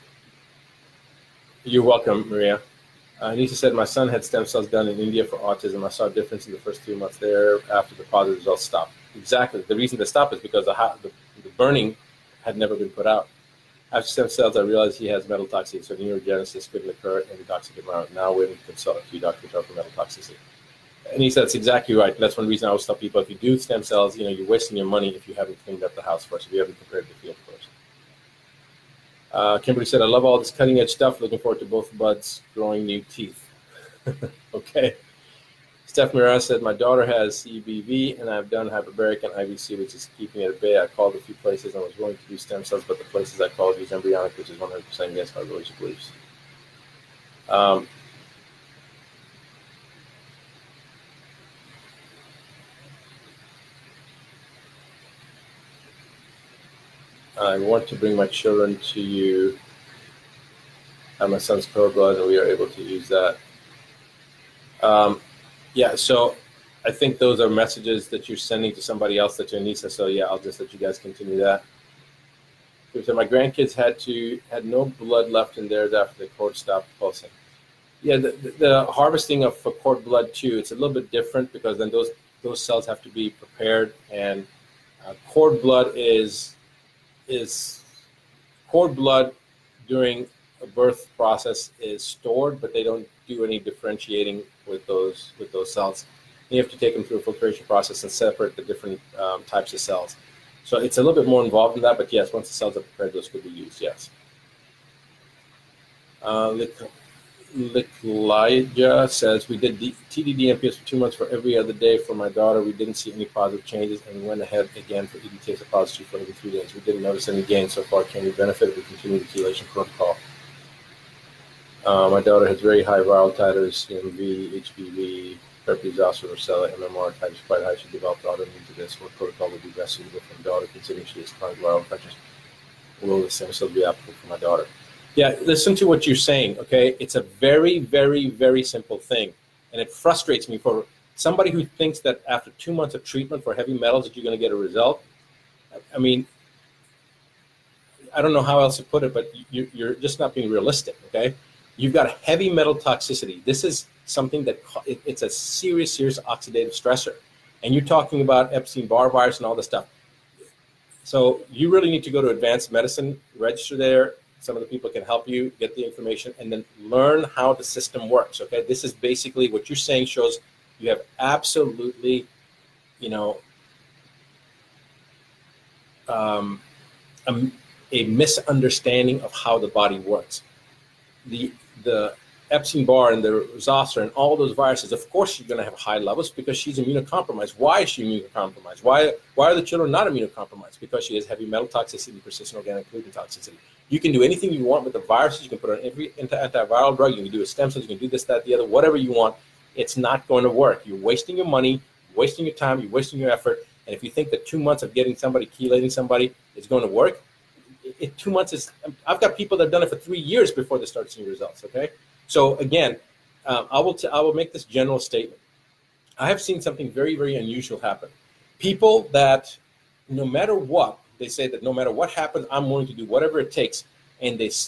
You're welcome, Maria. Nisa said, my son had stem cells done in India for autism. I saw a difference in the first 3 months there after the positive results stopped. Exactly. The reason to stop is because the burning had never been put out. After stem cells, I realized he has metal toxicity, so neurogenesis couldn't occur in the toxic environment. Now we're going to consult you, Dr. Patel, for metal toxicity. And he said, that's exactly right. That's one reason I always tell people, if you do stem cells, you're wasting your money if you haven't cleaned up the house first, if you haven't prepared the field first. Kimberly said, I love all this cutting edge stuff. Looking forward to both buds growing new teeth. Okay. Steph Mira said, my daughter has CBV and I've done hyperbaric and IVC, which is keeping it at bay. I called a few places and was willing to do stem cells, but the places I called use embryonic, which is 100% against my religious beliefs. I want to bring my children to you. I have my son's cord blood, and we are able to use that. Yeah, so I think those are messages that you're sending to somebody else that you're Nisa. So yeah, I'll just let you guys continue that. So my grandkids had no blood left in theirs after the cord stopped pulsing. Yeah, the harvesting for cord blood too, it's a little bit different because then those cells have to be prepared, and cord blood is cord blood during a birth process is stored, but they don't do any differentiating with those cells. You have to take them through a filtration process and separate the different types of cells. So it's a little bit more involved in that, but yes, once the cells are prepared, those could be used, yes. Liklaja says, we did TDD-MPS for 2 months for every other day for my daughter. We didn't see any positive changes, and we went ahead again for EDTA positive for every 3 days. We didn't notice any gain so far. Can we benefit if we continue the chelation protocol? My daughter has very high viral titers, CMV, HPV, herpes zoster, varicella, MMR titers quite high. She developed autoimmune to this. What protocol would be best suitable for my daughter, considering she has chronic viral infections? Will the stem cell be applicable for my daughter? Yeah, listen to what you're saying, okay? It's a very, very, very simple thing. And it frustrates me for somebody who thinks that after 2 months of treatment for heavy metals that you're going to get a result. I mean, I don't know how else to put it, but you're just not being realistic, okay? You've got a heavy metal toxicity. This is something that it's a serious, serious oxidative stressor. And you're talking about Epstein-Barr virus and all this stuff. So you really need to go to Advanced Medicine, register there. Some of the people can help you get the information and then learn how the system works, okay? This is basically what you're saying shows you have absolutely, a misunderstanding of how the body works. The Epstein-Barr and the zoster and all those viruses, of course you're going to have high levels because she's immunocompromised. Why is she immunocompromised? Why are the children not immunocompromised? Because she has heavy metal toxicity, persistent organic gluten toxicity. You can do anything you want with the viruses. You can put on every antiviral drug. You can do a stem cells. You can do this, that, the other, whatever you want. It's not going to work. You're wasting your money, wasting your time, you're wasting your effort. And if you think that 2 months of getting somebody, chelating somebody is going to work, 2 months is, I've got people that have done it for 3 years before they start seeing results, okay? So again, I will make this general statement. I have seen something very, very unusual happen. people that no matter what, they say that no matter what happens, I'm willing to do whatever it takes, and they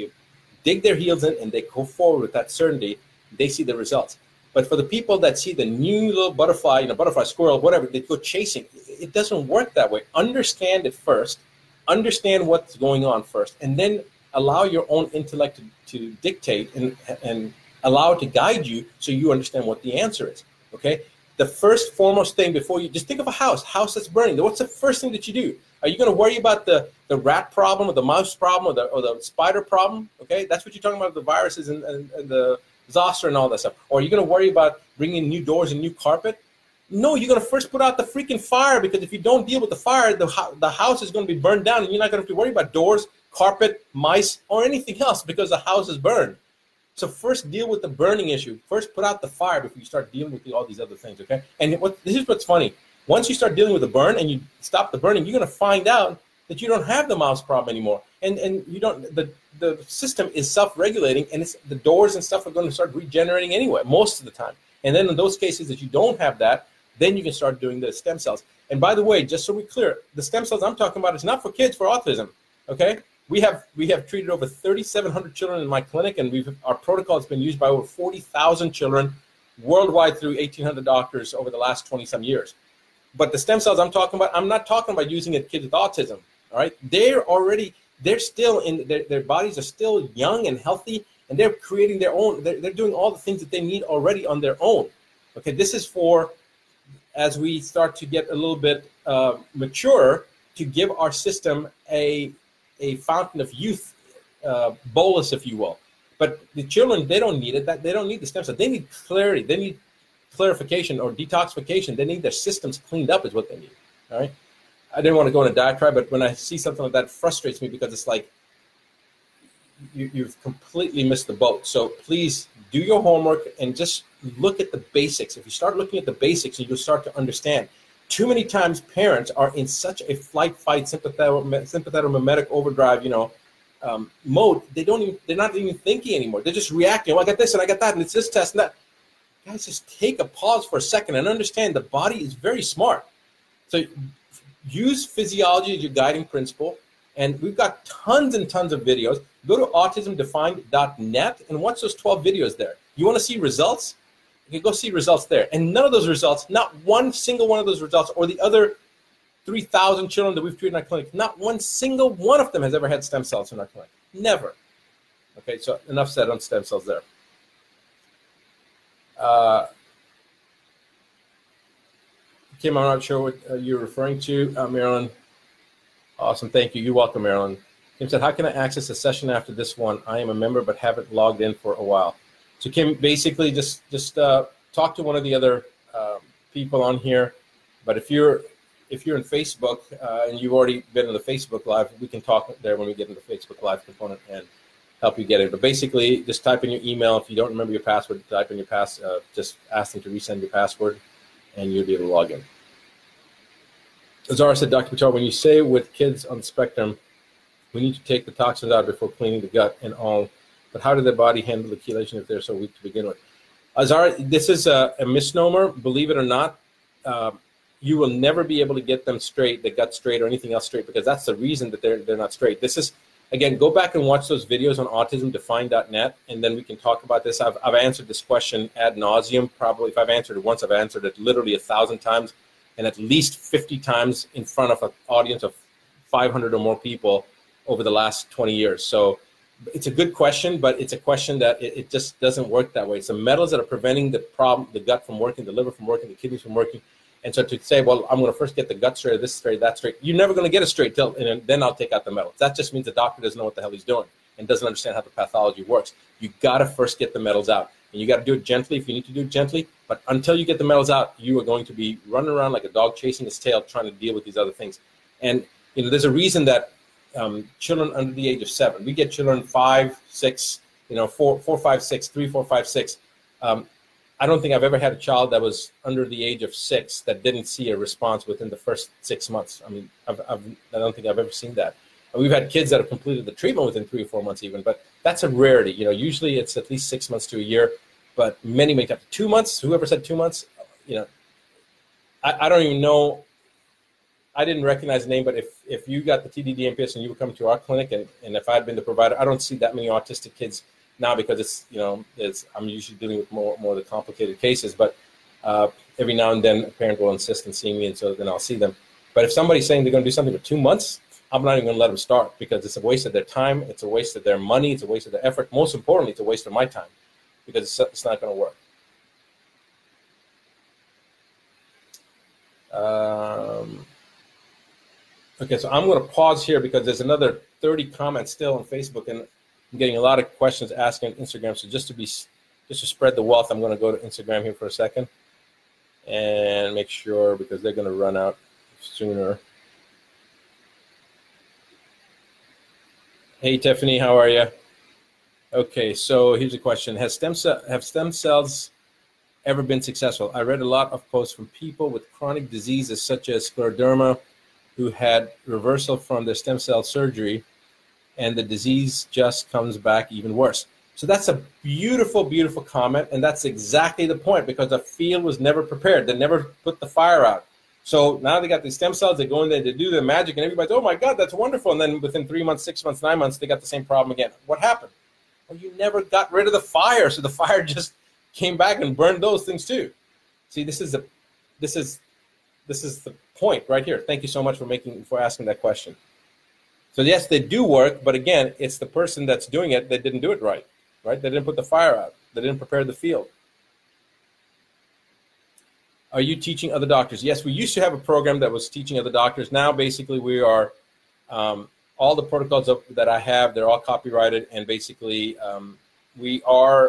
dig their heels in and they go forward with that certainty, they see the results. But for the people that see the new little butterfly, butterfly, squirrel, whatever, they go chasing. It doesn't work that way. Understand it first. Understand what's going on first, and then allow your own intellect to dictate and allow it to guide you so you understand what the answer is, okay? The first foremost thing before you, just think of a house that's burning. What's the first thing that you do? Are you going to worry about the rat problem or the mouse problem or the spider problem, okay? That's what you're talking about, the viruses and the zoster and all that stuff. Or are you going to worry about bringing new doors and new carpet? No, you're going to first put out the freaking fire, because if you don't deal with the fire, the house is going to be burned down, and you're not going to have to worry about doors, carpet, mice, or anything else because the house is burned. So first deal with the burning issue. First put out the fire before you start dealing with all these other things, okay? And this is what's funny. Once you start dealing with the burn and you stop the burning, you're going to find out that you don't have the mouse problem anymore. And you don't, the system is self-regulating, and the doors and stuff are going to start regenerating anyway, most of the time. And then in those cases that you don't have that, then you can start doing the stem cells. And by the way, just so we're clear, the stem cells I'm talking about is not for kids for autism, okay? We have treated over 3,700 children in my clinic, and our protocol has been used by over 40,000 children worldwide through 1,800 doctors over the last 20-some years. But the stem cells I'm talking about, I'm not talking about using it in kids with autism, all right? They're still in, their bodies are still young and healthy, and they're creating their own, they're doing all the things that they need already on their own, okay? This is for, as we start to get a little bit mature, to give our system a fountain of youth bolus, if you will. But the children, they don't need it. They don't need the stem cells. They need clarity. They need clarification or detoxification. They need their systems cleaned up is what they need, all right? I didn't want to go on a diatribe, but when I see something like that, it frustrates me, because it's like you've completely missed the boat. So please do your homework and just look at the basics. If you start looking at the basics, you'll start to understand. Too many times parents are in such a flight, fight, sympathetic mimetic overdrive, mode. They're not even thinking anymore. They're just reacting. Oh, I got this and I got that, and it's this test and that. Guys, just take a pause for a second and understand the body is very smart. So use physiology as your guiding principle. And we've got tons and tons of videos. Go to autismdefined.net and watch those 12 videos there. You want to see results? You can go see results there. And none of those results, not one single one of those results, or the other 3,000 children that we've treated in our clinic, not one single one of them has ever had stem cells in our clinic. Never. Okay, so enough said on stem cells there. Kim, I'm not sure what you're referring to. Marilyn, awesome, thank you. You're welcome, Marilyn. Kim said, how can I access a session after this one? I am a member but haven't logged in for a while. So Kim, basically just talk to one of the other people on here. But if you're in Facebook and you've already been in the Facebook Live, we can talk there when we get into the Facebook Live component and help you get it. But basically, just type in your email. If you don't remember your password, type in your just ask them to resend your password, and you'll be able to log in. Zara said, Dr. Buttar, when you say with kids on the spectrum, we need to take the toxins out before cleaning the gut and all, but how did their body handle the chelation if they're so weak to begin with? Zara, this is a misnomer. Believe it or not, you will never be able to get them straight, the gut straight or anything else straight, because that's the reason that they're not straight. This is, again, go back and watch those videos on autismdefined.net, and then we can talk about this. I've answered this question ad nauseum. Probably if I've answered it once, I've answered it literally 1,000 times, and at least 50 times in front of an audience of 500 or more people over the last 20 years. So it's a good question, but it's a question that it just doesn't work that way. It's the metals that are preventing the problem, the gut from working, the liver from working, the kidneys from working. And so to say, well, I'm going to first get the gut straight, this straight, that straight, you're never going to get it straight and then I'll take out the metals. That just means the doctor doesn't know what the hell he's doing and doesn't understand how the pathology works. You got to first get the metals out. And you got to do it gently if you need to do it gently. But until you get the metals out, you are going to be running around like a dog chasing its tail trying to deal with these other things. And there's a reason that children under the age of 7, we get children 5, 6, 4, 5, 6, 3, 4, 5, 6. I don't think I've ever had a child that was under the age of 6 that didn't see a response within the first 6 months. I mean, I don't think I've ever seen that. And we've had kids that have completed the treatment within 3 or 4 months even, but that's a rarity. Usually it's at least 6 months to a year, but many make up to 2 months. Whoever said 2 months, I don't even know I didn't recognize the name, but if you got the TDD-NPS and you were coming to our clinic, and if I'd been the provider, I don't see that many autistic kids now because I'm usually dealing with more of the complicated cases. But every now and then, a parent will insist on seeing me, and so then I'll see them. But if somebody's saying they're going to do something for 2 months, I'm not even going to let them start because it's a waste of their time, it's a waste of their money, it's a waste of their effort. Most importantly, it's a waste of my time because it's not going to work. Okay, so I'm going to pause here because there's another 30 comments still on Facebook, and I'm getting a lot of questions asking on Instagram. So just to spread the wealth, I'm going to go to Instagram here for a second and make sure because they're going to run out sooner. Hey, Tiffany, how are you? Okay, so here's a question. Have stem cells ever been successful? I read a lot of posts from people with chronic diseases such as scleroderma who had reversal from their stem cell surgery, and the disease just comes back even worse. So that's a beautiful, beautiful comment, and that's exactly the point because the field was never prepared. They never put the fire out. So now they got these stem cells, they go in there, they do their magic, and everybody's, oh my God, that's wonderful. And then within 3 months, 6 months, 9 months, they got the same problem again. What happened? Well, you never got rid of the fire, so the fire just came back and burned those things too. See, this is the point right here. Thank you so much for asking that question. So yes, they do work, but again, it's the person that's doing it that didn't do it right? They didn't put the fire out. They didn't prepare the field. Are you teaching other doctors? Yes, we used to have a program that was teaching other doctors. Now, basically, we are, all the protocols that I have, they're all copyrighted, and basically, we are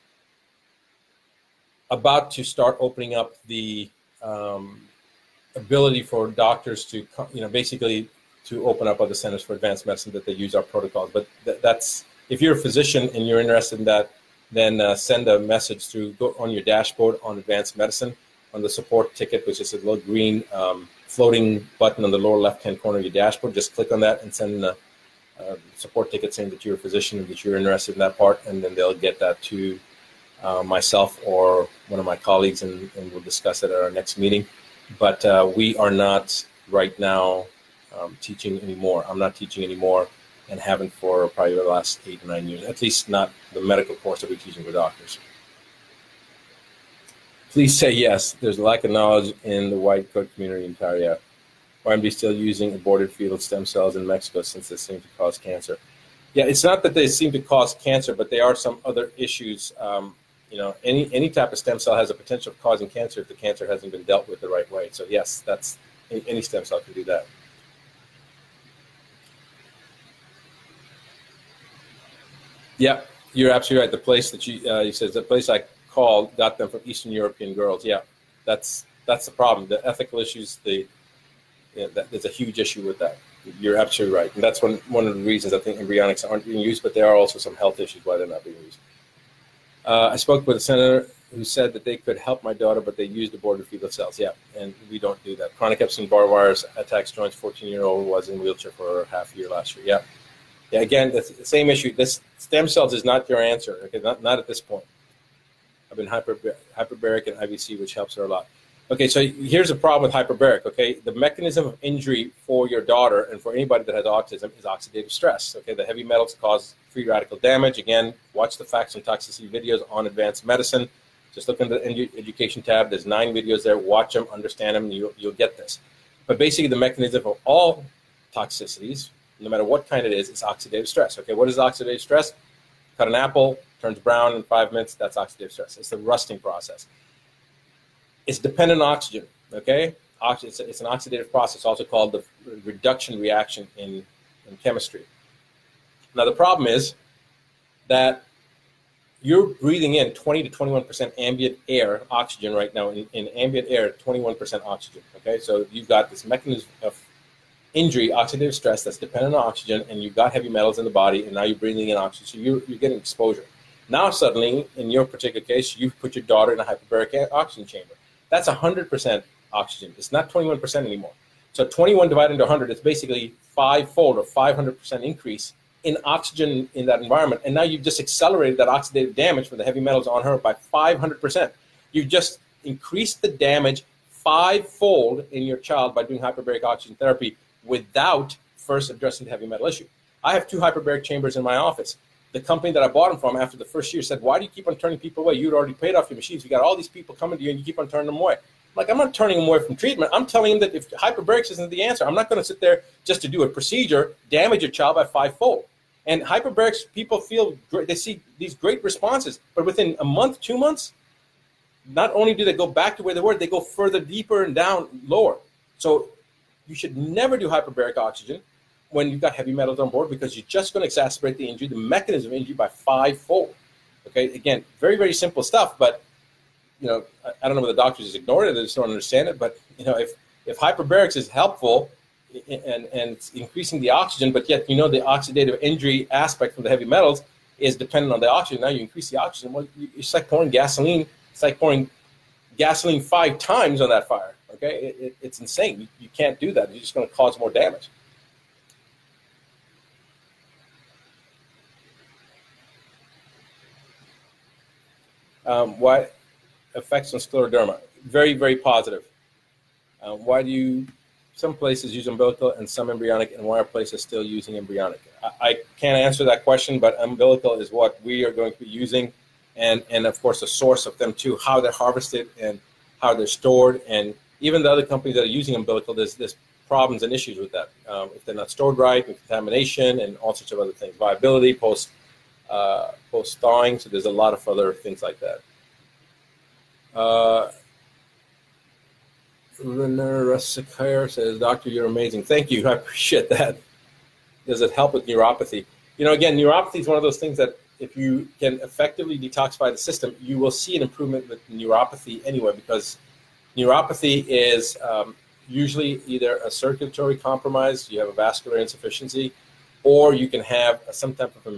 about to start opening up the ability for doctors to, basically to open up other centers for advanced medicine that they use our protocols. But that's, if you're a physician and you're interested in that, then send a message go on your dashboard on advanced medicine on the support ticket, which is a little green floating button on the lower left-hand corner of your dashboard. Just click on that and send a support ticket saying that you're a physician and that you're interested in that part, and then they'll get that to myself or one of my colleagues, and we'll discuss it at our next meeting. But we are not right now teaching anymore. I'm not teaching anymore and haven't for probably the last 8 or 9 years, at least not the medical course that we're teaching for doctors. Please say yes. There's a lack of knowledge in the white coat community in Ontario. Why are they still using aborted fetal stem cells in Mexico since they seem to cause cancer? Yeah, it's not that they seem to cause cancer, but there are some other issues. Any type of stem cell has a potential of causing cancer if the cancer hasn't been dealt with the right way. So yes, that's any stem cell can do that. Yeah, you're absolutely right. The place that he says the place I called got them from Eastern European girls. Yeah, that's the problem. The ethical issues. There's a huge issue with that. You're absolutely right, and that's one of the reasons I think embryonics aren't being used. But there are also some health issues why they're not being used. I spoke with a senator who said that they could help my daughter, but they used aborted fetal cells. Yeah, and we don't do that. Chronic Epstein-Barr virus attacks joints. 14-year-old was in a wheelchair for half a year last year. Yeah. Yeah, again, the same issue. This stem cells is not your answer. Okay, not at this point. I've been hyperbaric and IVC, which helps her a lot. Okay, so here's a problem with hyperbaric. Okay, the mechanism of injury for your daughter and for anybody that has autism is oxidative stress. Okay, the heavy metals cause free radical damage. Again, watch the facts and toxicity videos on advanced medicine. Just look in the education tab. There's 9 videos there. Watch them, understand them, and you'll get this. But basically, the mechanism of all toxicities, no matter what kind it is oxidative stress. Okay, what is oxidative stress? Cut an apple, turns brown in 5 minutes, that's oxidative stress. It's the rusting process. It's dependent on oxygen, okay? It's an oxidative process, also called the reduction reaction in chemistry. Now, the problem is that you're breathing in 20 to 21% ambient air, oxygen right now, in ambient air, 21% oxygen, okay? So you've got this mechanism of injury, oxidative stress that's dependent on oxygen, and you've got heavy metals in the body, and now you're breathing in oxygen, so you're getting exposure. Now suddenly, in your particular case, you've put your daughter in a hyperbaric oxygen chamber. That's 100% oxygen. It's not 21% anymore. So 21 divided into 100 is basically 5-fold or 500% increase in oxygen in that environment, and now you've just accelerated that oxidative damage from the heavy metals on her by 500%. You've just increased the damage 5-fold in your child by doing hyperbaric oxygen therapy without first addressing the heavy metal issue. I have 2 hyperbaric chambers in my office. The company that I bought them from after the first year said, why do you keep on turning people away? You'd already paid off your machines. You got all these people coming to you and you keep on turning them away. Like, I'm not turning them away from treatment. I'm telling them that if hyperbarics isn't the answer, I'm not going to sit there just to do a procedure, damage a child by 5-fold. And hyperbarics, people feel great. They see these great responses, but within a month, 2 months, not only do they go back to where they were, they go further deeper and down lower. So you should never do hyperbaric oxygen when you've got heavy metals on board, because you're just going to exacerbate the injury, the mechanism of injury, by 5-fold. Okay, again, very, very simple stuff, but I don't know whether the doctors just ignored it, they just don't understand it, but if hyperbarics is helpful and it's increasing the oxygen, but yet the oxidative injury aspect from the heavy metals is dependent on the oxygen. Now you increase the oxygen, well, it's like pouring gasoline. It's like pouring gasoline 5 times on that fire. Okay, it's insane. You can't do that. You're just going to cause more damage. What effects on scleroderma? Very, very positive. Why do some places use umbilical and some embryonic, and why are places still using embryonic? I can't answer that question, but umbilical is what we are going to be using, and of course the source of them too, how they're harvested and how they're stored, and even the other companies that are using umbilical, there's problems and issues with that. If they're not stored right, with contamination and all sorts of other things, viability post thawing. So there's a lot of other things like that. Renner Russicare says, Doctor, you're amazing. Thank you. I appreciate that. Does it help with neuropathy? Again, neuropathy is one of those things that if you can effectively detoxify the system, you will see an improvement with neuropathy anyway, because neuropathy is usually either a circulatory compromise, you have a vascular insufficiency, or you can have some type of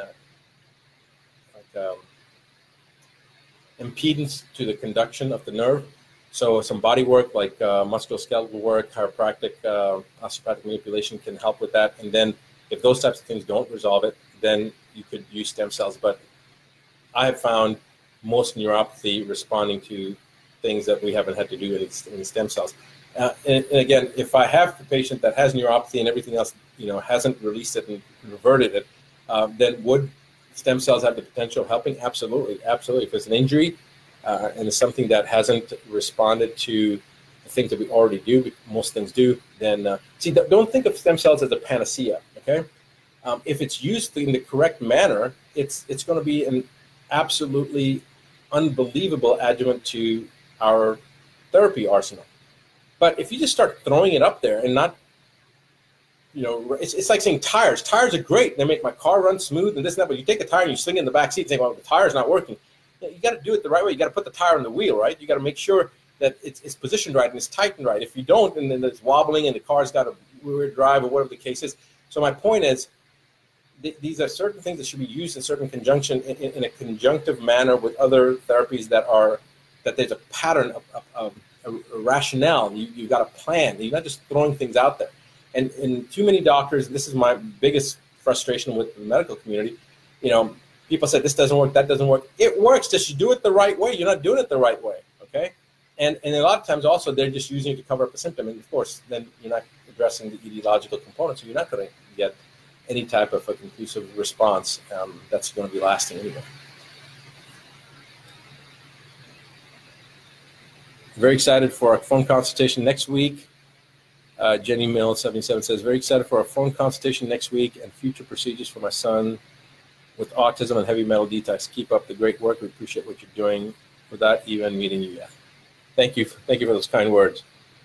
impedance to the conduction of the nerve. So some body work like musculoskeletal work, chiropractic, osteopathic manipulation can help with that. And then if those types of things don't resolve it, then you could use stem cells. But I have found most neuropathy responding to things that we haven't had to do in stem cells. And again, if I have the patient that has neuropathy and everything else, hasn't released it and reverted it, then would stem cells have the potential of helping? Absolutely, absolutely. If it's an injury and it's something that hasn't responded to the things that we already do, most things do, then don't think of stem cells as a panacea, okay? If it's used in the correct manner, it's going to be an absolutely unbelievable adjuvant to our therapy arsenal. But if you just start throwing it up there and not, it's like saying tires. Tires are great. They make my car run smooth and this and that, but you take a tire and you sling it in the back seat and say, well, the tire's not working. You got to do it the right way. You got to put the tire on the wheel, right? You got to make sure that it's positioned right and it's tightened right. If you don't, and then it's wobbling and the car's got a weird drive or whatever the case is. So my point is, these are certain things that should be used in certain conjunction, in a conjunctive manner with other therapies that there's a pattern of a rationale. You've got a plan. You're not just throwing things out there. And too many doctors, this is my biggest frustration with the medical community, people say this doesn't work, that doesn't work. It works, just you do it the right way. You're not doing it the right way, okay? And a lot of times also they're just using it to cover up a symptom. And of course, then you're not addressing the etiological component, so you're not going to get any type of a conclusive response that's going to be lasting anyway. Very excited for our phone consultation next week. Jenny Mill 77 says, very excited for our phone consultation next week and future procedures for my son with autism and heavy metal detox. Keep up the great work. We appreciate what you're doing without even meeting you yet. Thank you for those kind words.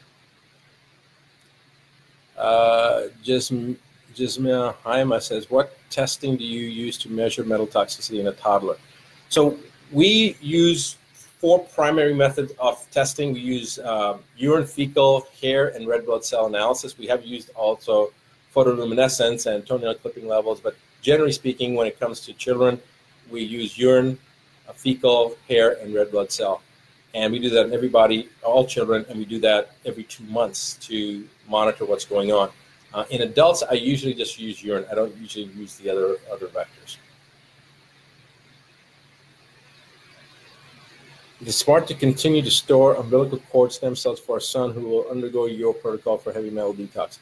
Jismia Haima says, what testing do you use to measure metal toxicity in a toddler? So we use 4 primary methods of testing. We use urine, fecal, hair, and red blood cell analysis. We have used also photoluminescence and toenail clipping levels, but generally speaking, when it comes to children, we use urine, fecal, hair, and red blood cell. And we do that in everybody, all children, and we do that every 2 months to monitor what's going on. In adults, I usually just use urine. I don't usually use the other vectors. It is smart to continue to store umbilical cord stem cells for a son who will undergo your protocol for heavy metal detox.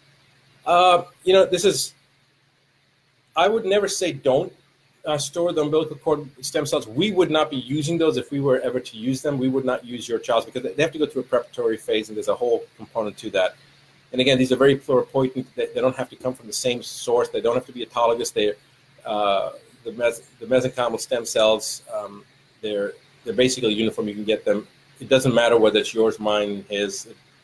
I would never say don't store the umbilical cord stem cells. We would not be using those if we were ever to use them. We would not use your child's because they have to go through a preparatory phase, and there's a whole component to that. And again, these are very pluripotent. They don't have to come from the same source. They don't have to be autologous. They're the mesenchymal stem cells. They're basically uniform. You can get them. It doesn't matter whether it's yours, mine, his.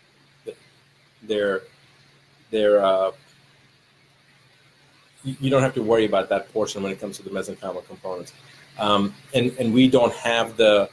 You don't have to worry about that portion when it comes to the mesenchymal components. And we don't have the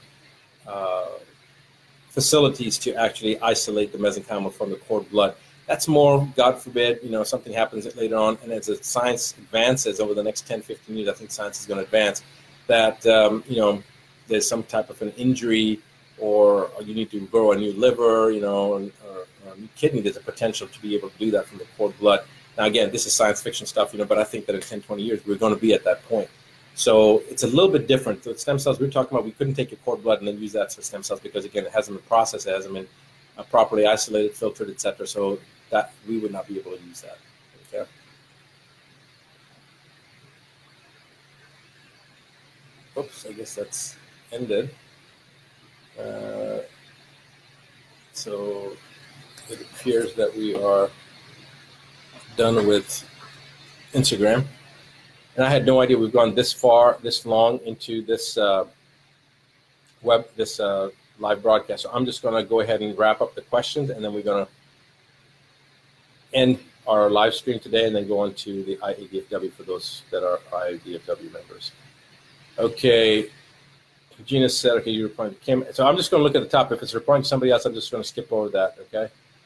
facilities to actually isolate the mesenchymal from the cord blood. That's more, God forbid, something happens later on, and as the science advances over the next 10, 15 years, I think science is going to advance, that, there's some type of an injury or you need to grow a new liver, or a new kidney. There's a potential to be able to do that from the cord blood. Now, again, this is science fiction stuff, but I think that in 10, 20 years, we're going to be at that point. So it's a little bit different. The stem cells we're talking about, we couldn't take your cord blood and then use that for stem cells because, again, it hasn't been processed, it hasn't been properly isolated, filtered, etc. So that we would not be able to use that. Okay. Oops, I guess that's ended. So it appears that we are done with Instagram. And I had no idea we've gone this far, this long into this live broadcast. So I'm just going to go ahead and wrap up the questions, and then we're going to end our live stream today and then go on to the IADFW for those that are IADFW members. Okay. Gina said, okay, you're replying to Kim. So I'm just going to look at the top. If it's replying to somebody else, I'm just going to skip over that, okay?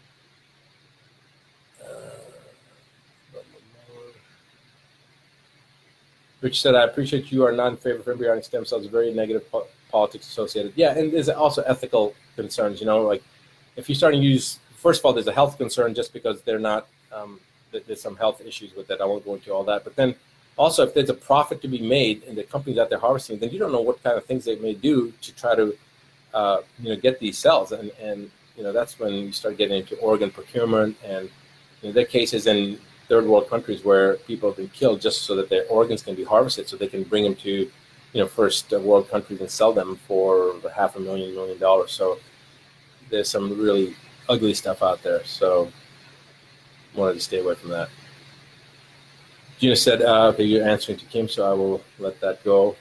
Rich said, I appreciate you are not in favor of embryonic stem cells, very negative politics associated. Yeah, and there's also ethical concerns, like if you're starting to use, first of all, there's a health concern just because they're not, there's some health issues with it. I won't go into all that. But then also, if there's a profit to be made in the companies that they're harvesting, then you don't know what kind of things they may do to try to, get these cells. And that's when you start getting into organ procurement. And there are cases in third world countries where people have been killed just so that their organs can be harvested so they can bring them to, first world countries and sell them for $500,000, $1 million. So there's some really ugly stuff out there. So I wanted to stay away from that. Gina said, okay, you're answering to Kim, so I will let that go.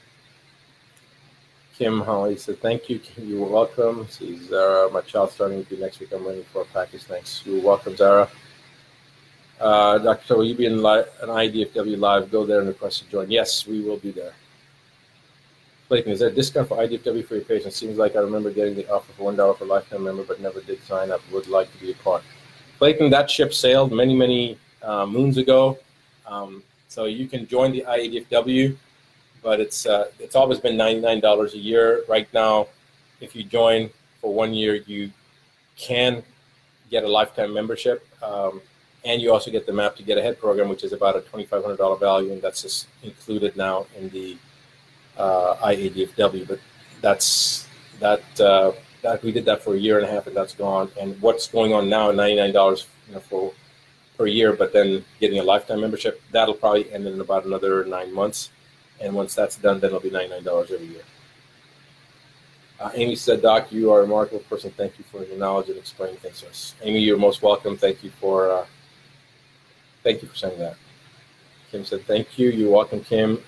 Kim Holly said, thank you. You're welcome. See, Zara, my child's starting with you next week. I'm waiting for a package. Thanks. You're welcome, Zara. Dr. will you be in an IDFW live? Go there and request to join. Yes, we will be there. Clayton, is there a discount for IDFW for your patients? Seems like I remember getting the offer for $1 for lifetime member, but never did sign up. Would like to be a part. Clayton, that ship sailed many, many moons ago. So you can join the IADFW, but it's always been $99 a year. Right now, if you join for 1 year, you can get a lifetime membership, and you also get the Map to Get Ahead program, which is about a $2,500 value, and that's just included now in the IADFW. But that we did that for a year and a half, and that's gone. And what's going on now, $99 for per year, but then getting a lifetime membership, that'll probably end in about another 9 months. And once that's done, then it'll be $99 every year. Amy said, Doc, you are a remarkable person. Thank you for your knowledge and explaining things to us. Amy, you're most welcome. Thank you for saying that. Kim said, thank you. You're welcome, Kim.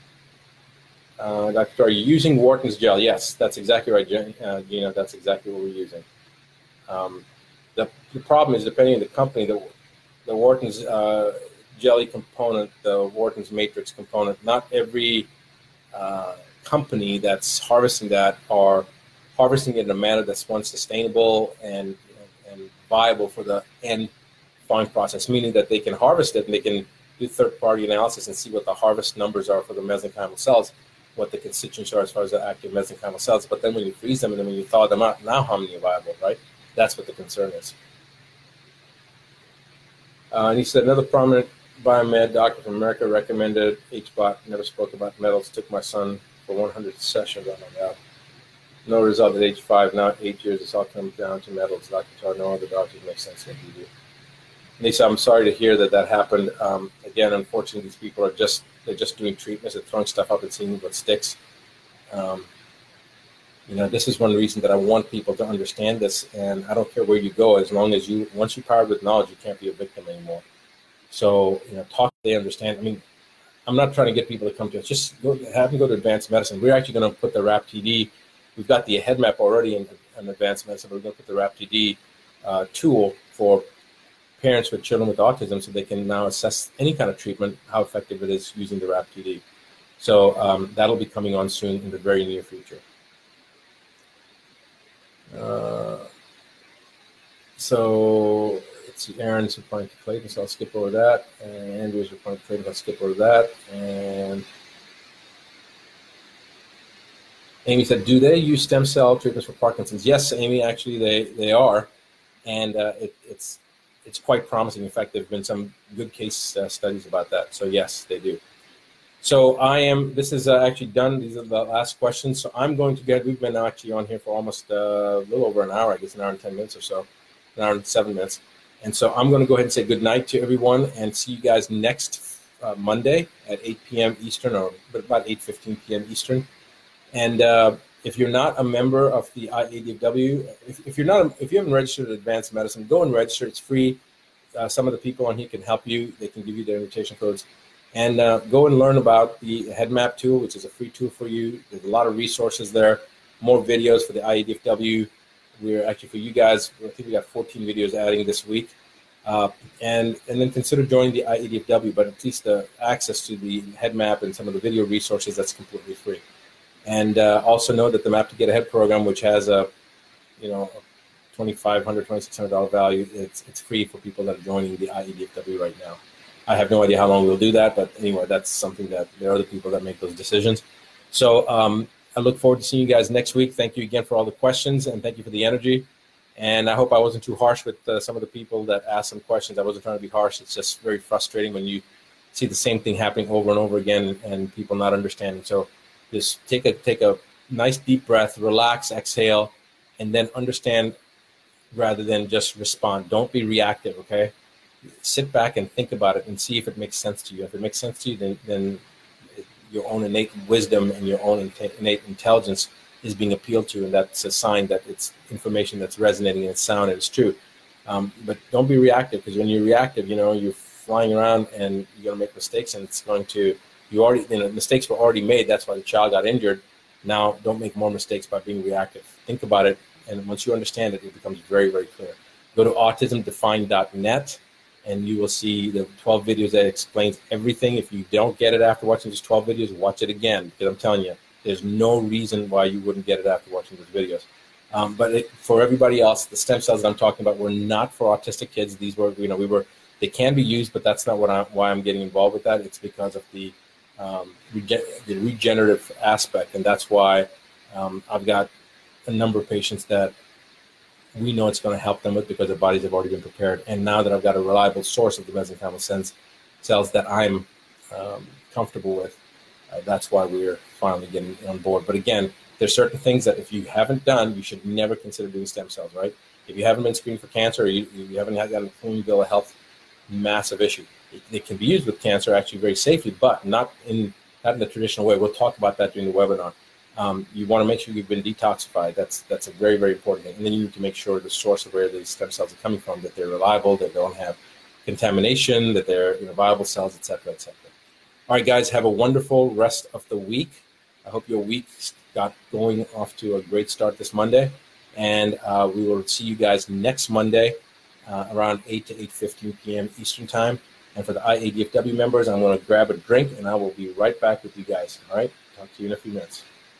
Dr. are you using Wharton's gel? Yes, that's exactly right, Gina. That's exactly what we're using. The problem is, depending on the company, the Wharton's jelly component, the Wharton's matrix component, not every company that's harvesting that are harvesting it in a manner that's one, sustainable and viable for the end farming process, meaning that they can harvest it and they can do third-party analysis and see what the harvest numbers are for the mesenchymal cells, what the constituents are as far as the active mesenchymal cells. But then when you freeze them and then when you thaw them out, now how many are viable, right? That's what the concern is. And he said, another prominent biomed doctor from America recommended HBOT, never spoke about metals, took my son for 100 sessions. Oh my God. No result at age 5. Now 8 years, it's all come down to medals. Dr. Tar, no other doctors make sense like you do. Lisa, I'm sorry to hear that happened. Again, unfortunately, these people they're just doing treatments. They're throwing stuff up and seeing what sticks. This is one reason that I want people to understand this, and I don't care where you go, as long as once you're powered with knowledge, you can't be a victim anymore. So, they understand. I mean, I'm not trying to get people to come to us. Just have them go to advanced medicine. We're actually going to put the RAP-TD. We've got the head map already in advanced medicine. We're going to put the RAP-TD tool for parents with children with autism, so they can now assess any kind of treatment, how effective it is using the RAP-TD. So that'll be coming on soon in the very near future. So let's see, Aaron's replying to Clayton, so I'll skip over that. And Andrew's replying to Clayton, I'll skip over that. And Amy said, do they use stem cell treatments for Parkinson's? Yes, Amy, actually they are. And it's quite promising. In fact, there have been some good case studies about that. So yes, they do. So this is actually done. These are the last questions. So I'm going to we've been actually on here for almost a little over an hour, I guess an hour and 10 minutes or so, an hour and 7 minutes. And so I'm going to go ahead and say good night to everyone and see you guys next Monday at 8 p.m. Eastern, or about 8:15 p.m. Eastern. And if you're not a member of the IADFW, if you haven't registered at Advanced Medicine, go and register. It's free. Some of the people on here can help you. They can give you their invitation codes. And go and learn about the head map tool, which is a free tool for you. There's a lot of resources there, more videos for the IADFW. We're actually, for you guys, I think we got 14 videos adding this week. And then consider joining the IADFW, but at least the access to the head map and some of the video resources, that's completely free. And also know that the Map to Get Ahead program, which has a $2,500, $2,600 value, it's free for people that are joining the IADFW right now. I have no idea how long we'll do that, but anyway, that's something that there are other people that make those decisions. So I look forward to seeing you guys next week. Thank you again for all the questions, and thank you for the energy. And I hope I wasn't too harsh with some of the people that asked some questions. I wasn't trying to be harsh. It's just very frustrating when you see the same thing happening over and over again and people not understanding. So just take a nice deep breath, relax, exhale, and then understand rather than just respond. Don't be reactive, okay? Sit back and think about it and see if it makes sense to you. If it makes sense to you, then your own innate wisdom and your own innate intelligence is being appealed to, and that's a sign that it's information that's resonating and it's sound and it's true. But don't be reactive, because when you're reactive, you're flying around and you're going to make mistakes, and it's going to, mistakes were already made. That's why the child got injured. Now, don't make more mistakes by being reactive. Think about it, and once you understand it, it becomes very, very clear. Go to autismdefined.net. And you will see the 12 videos that explains everything. If you don't get it after watching these 12 videos, watch it again, because I'm telling you, there's no reason why you wouldn't get it after watching those videos. But for everybody else, the stem cells that I'm talking about were not for autistic kids. These were, they can be used, but that's not why I'm getting involved with that. It's because of the regenerative aspect, and that's why I've got a number of patients that we know it's going to help them with, because their bodies have already been prepared. And now that I've got a reliable source of the mesenchymal cells that I'm comfortable with, that's why we're finally getting on board. But again, there's certain things that if you haven't done, you should never consider doing stem cells, right? If you haven't been screened for cancer, or you haven't got a clean bill of health, massive issue. It can be used with cancer actually very safely, but not in the traditional way. We'll talk about that during the webinar. You want to make sure you've been detoxified. That's a very, very important thing. And then you need to make sure the source of where these stem cells are coming from, that they're reliable, that they don't have contamination, that they're viable cells, et cetera, et cetera. All right, guys, have a wonderful rest of the week. I hope your week got going off to a great start this Monday. And we will see you guys next Monday around 8 to 8:15 p.m. Eastern Time. And for the IADFW members, I'm going to grab a drink, and I will be right back with you guys. All right? Talk to you in a few minutes.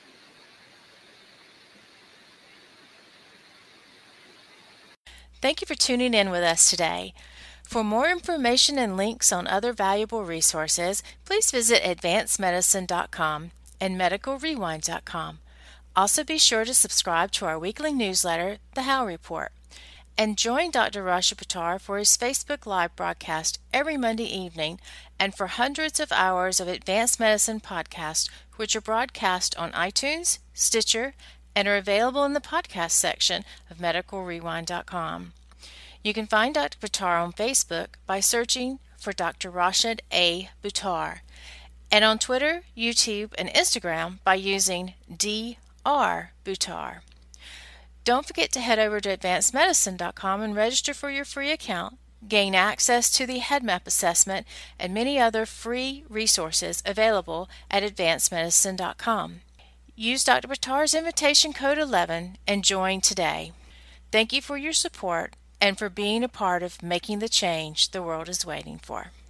Thank you for tuning in with us today. For more information and links on other valuable resources, please visit advancedmedicine.com and medicalrewind.com. Also be sure to subscribe to our weekly newsletter, The How Report, and join Dr. Rashid Buttar for his Facebook Live broadcast every Monday evening, and for hundreds of hours of advanced medicine podcasts, which are broadcast on iTunes, Stitcher, and are available in the podcast section of medicalrewind.com. You can find Dr. Buttar on Facebook by searching for Dr. Rashid A. Buttar, and on Twitter, YouTube, and Instagram by using Dr. Buttar. Don't forget to head over to advancedmedicine.com and register for your free account. Gain access to the HeadMap assessment and many other free resources available at advancedmedicine.com. Use Dr. Buttar's invitation code 11 and join today. Thank you for your support and for being a part of making the change the world is waiting for.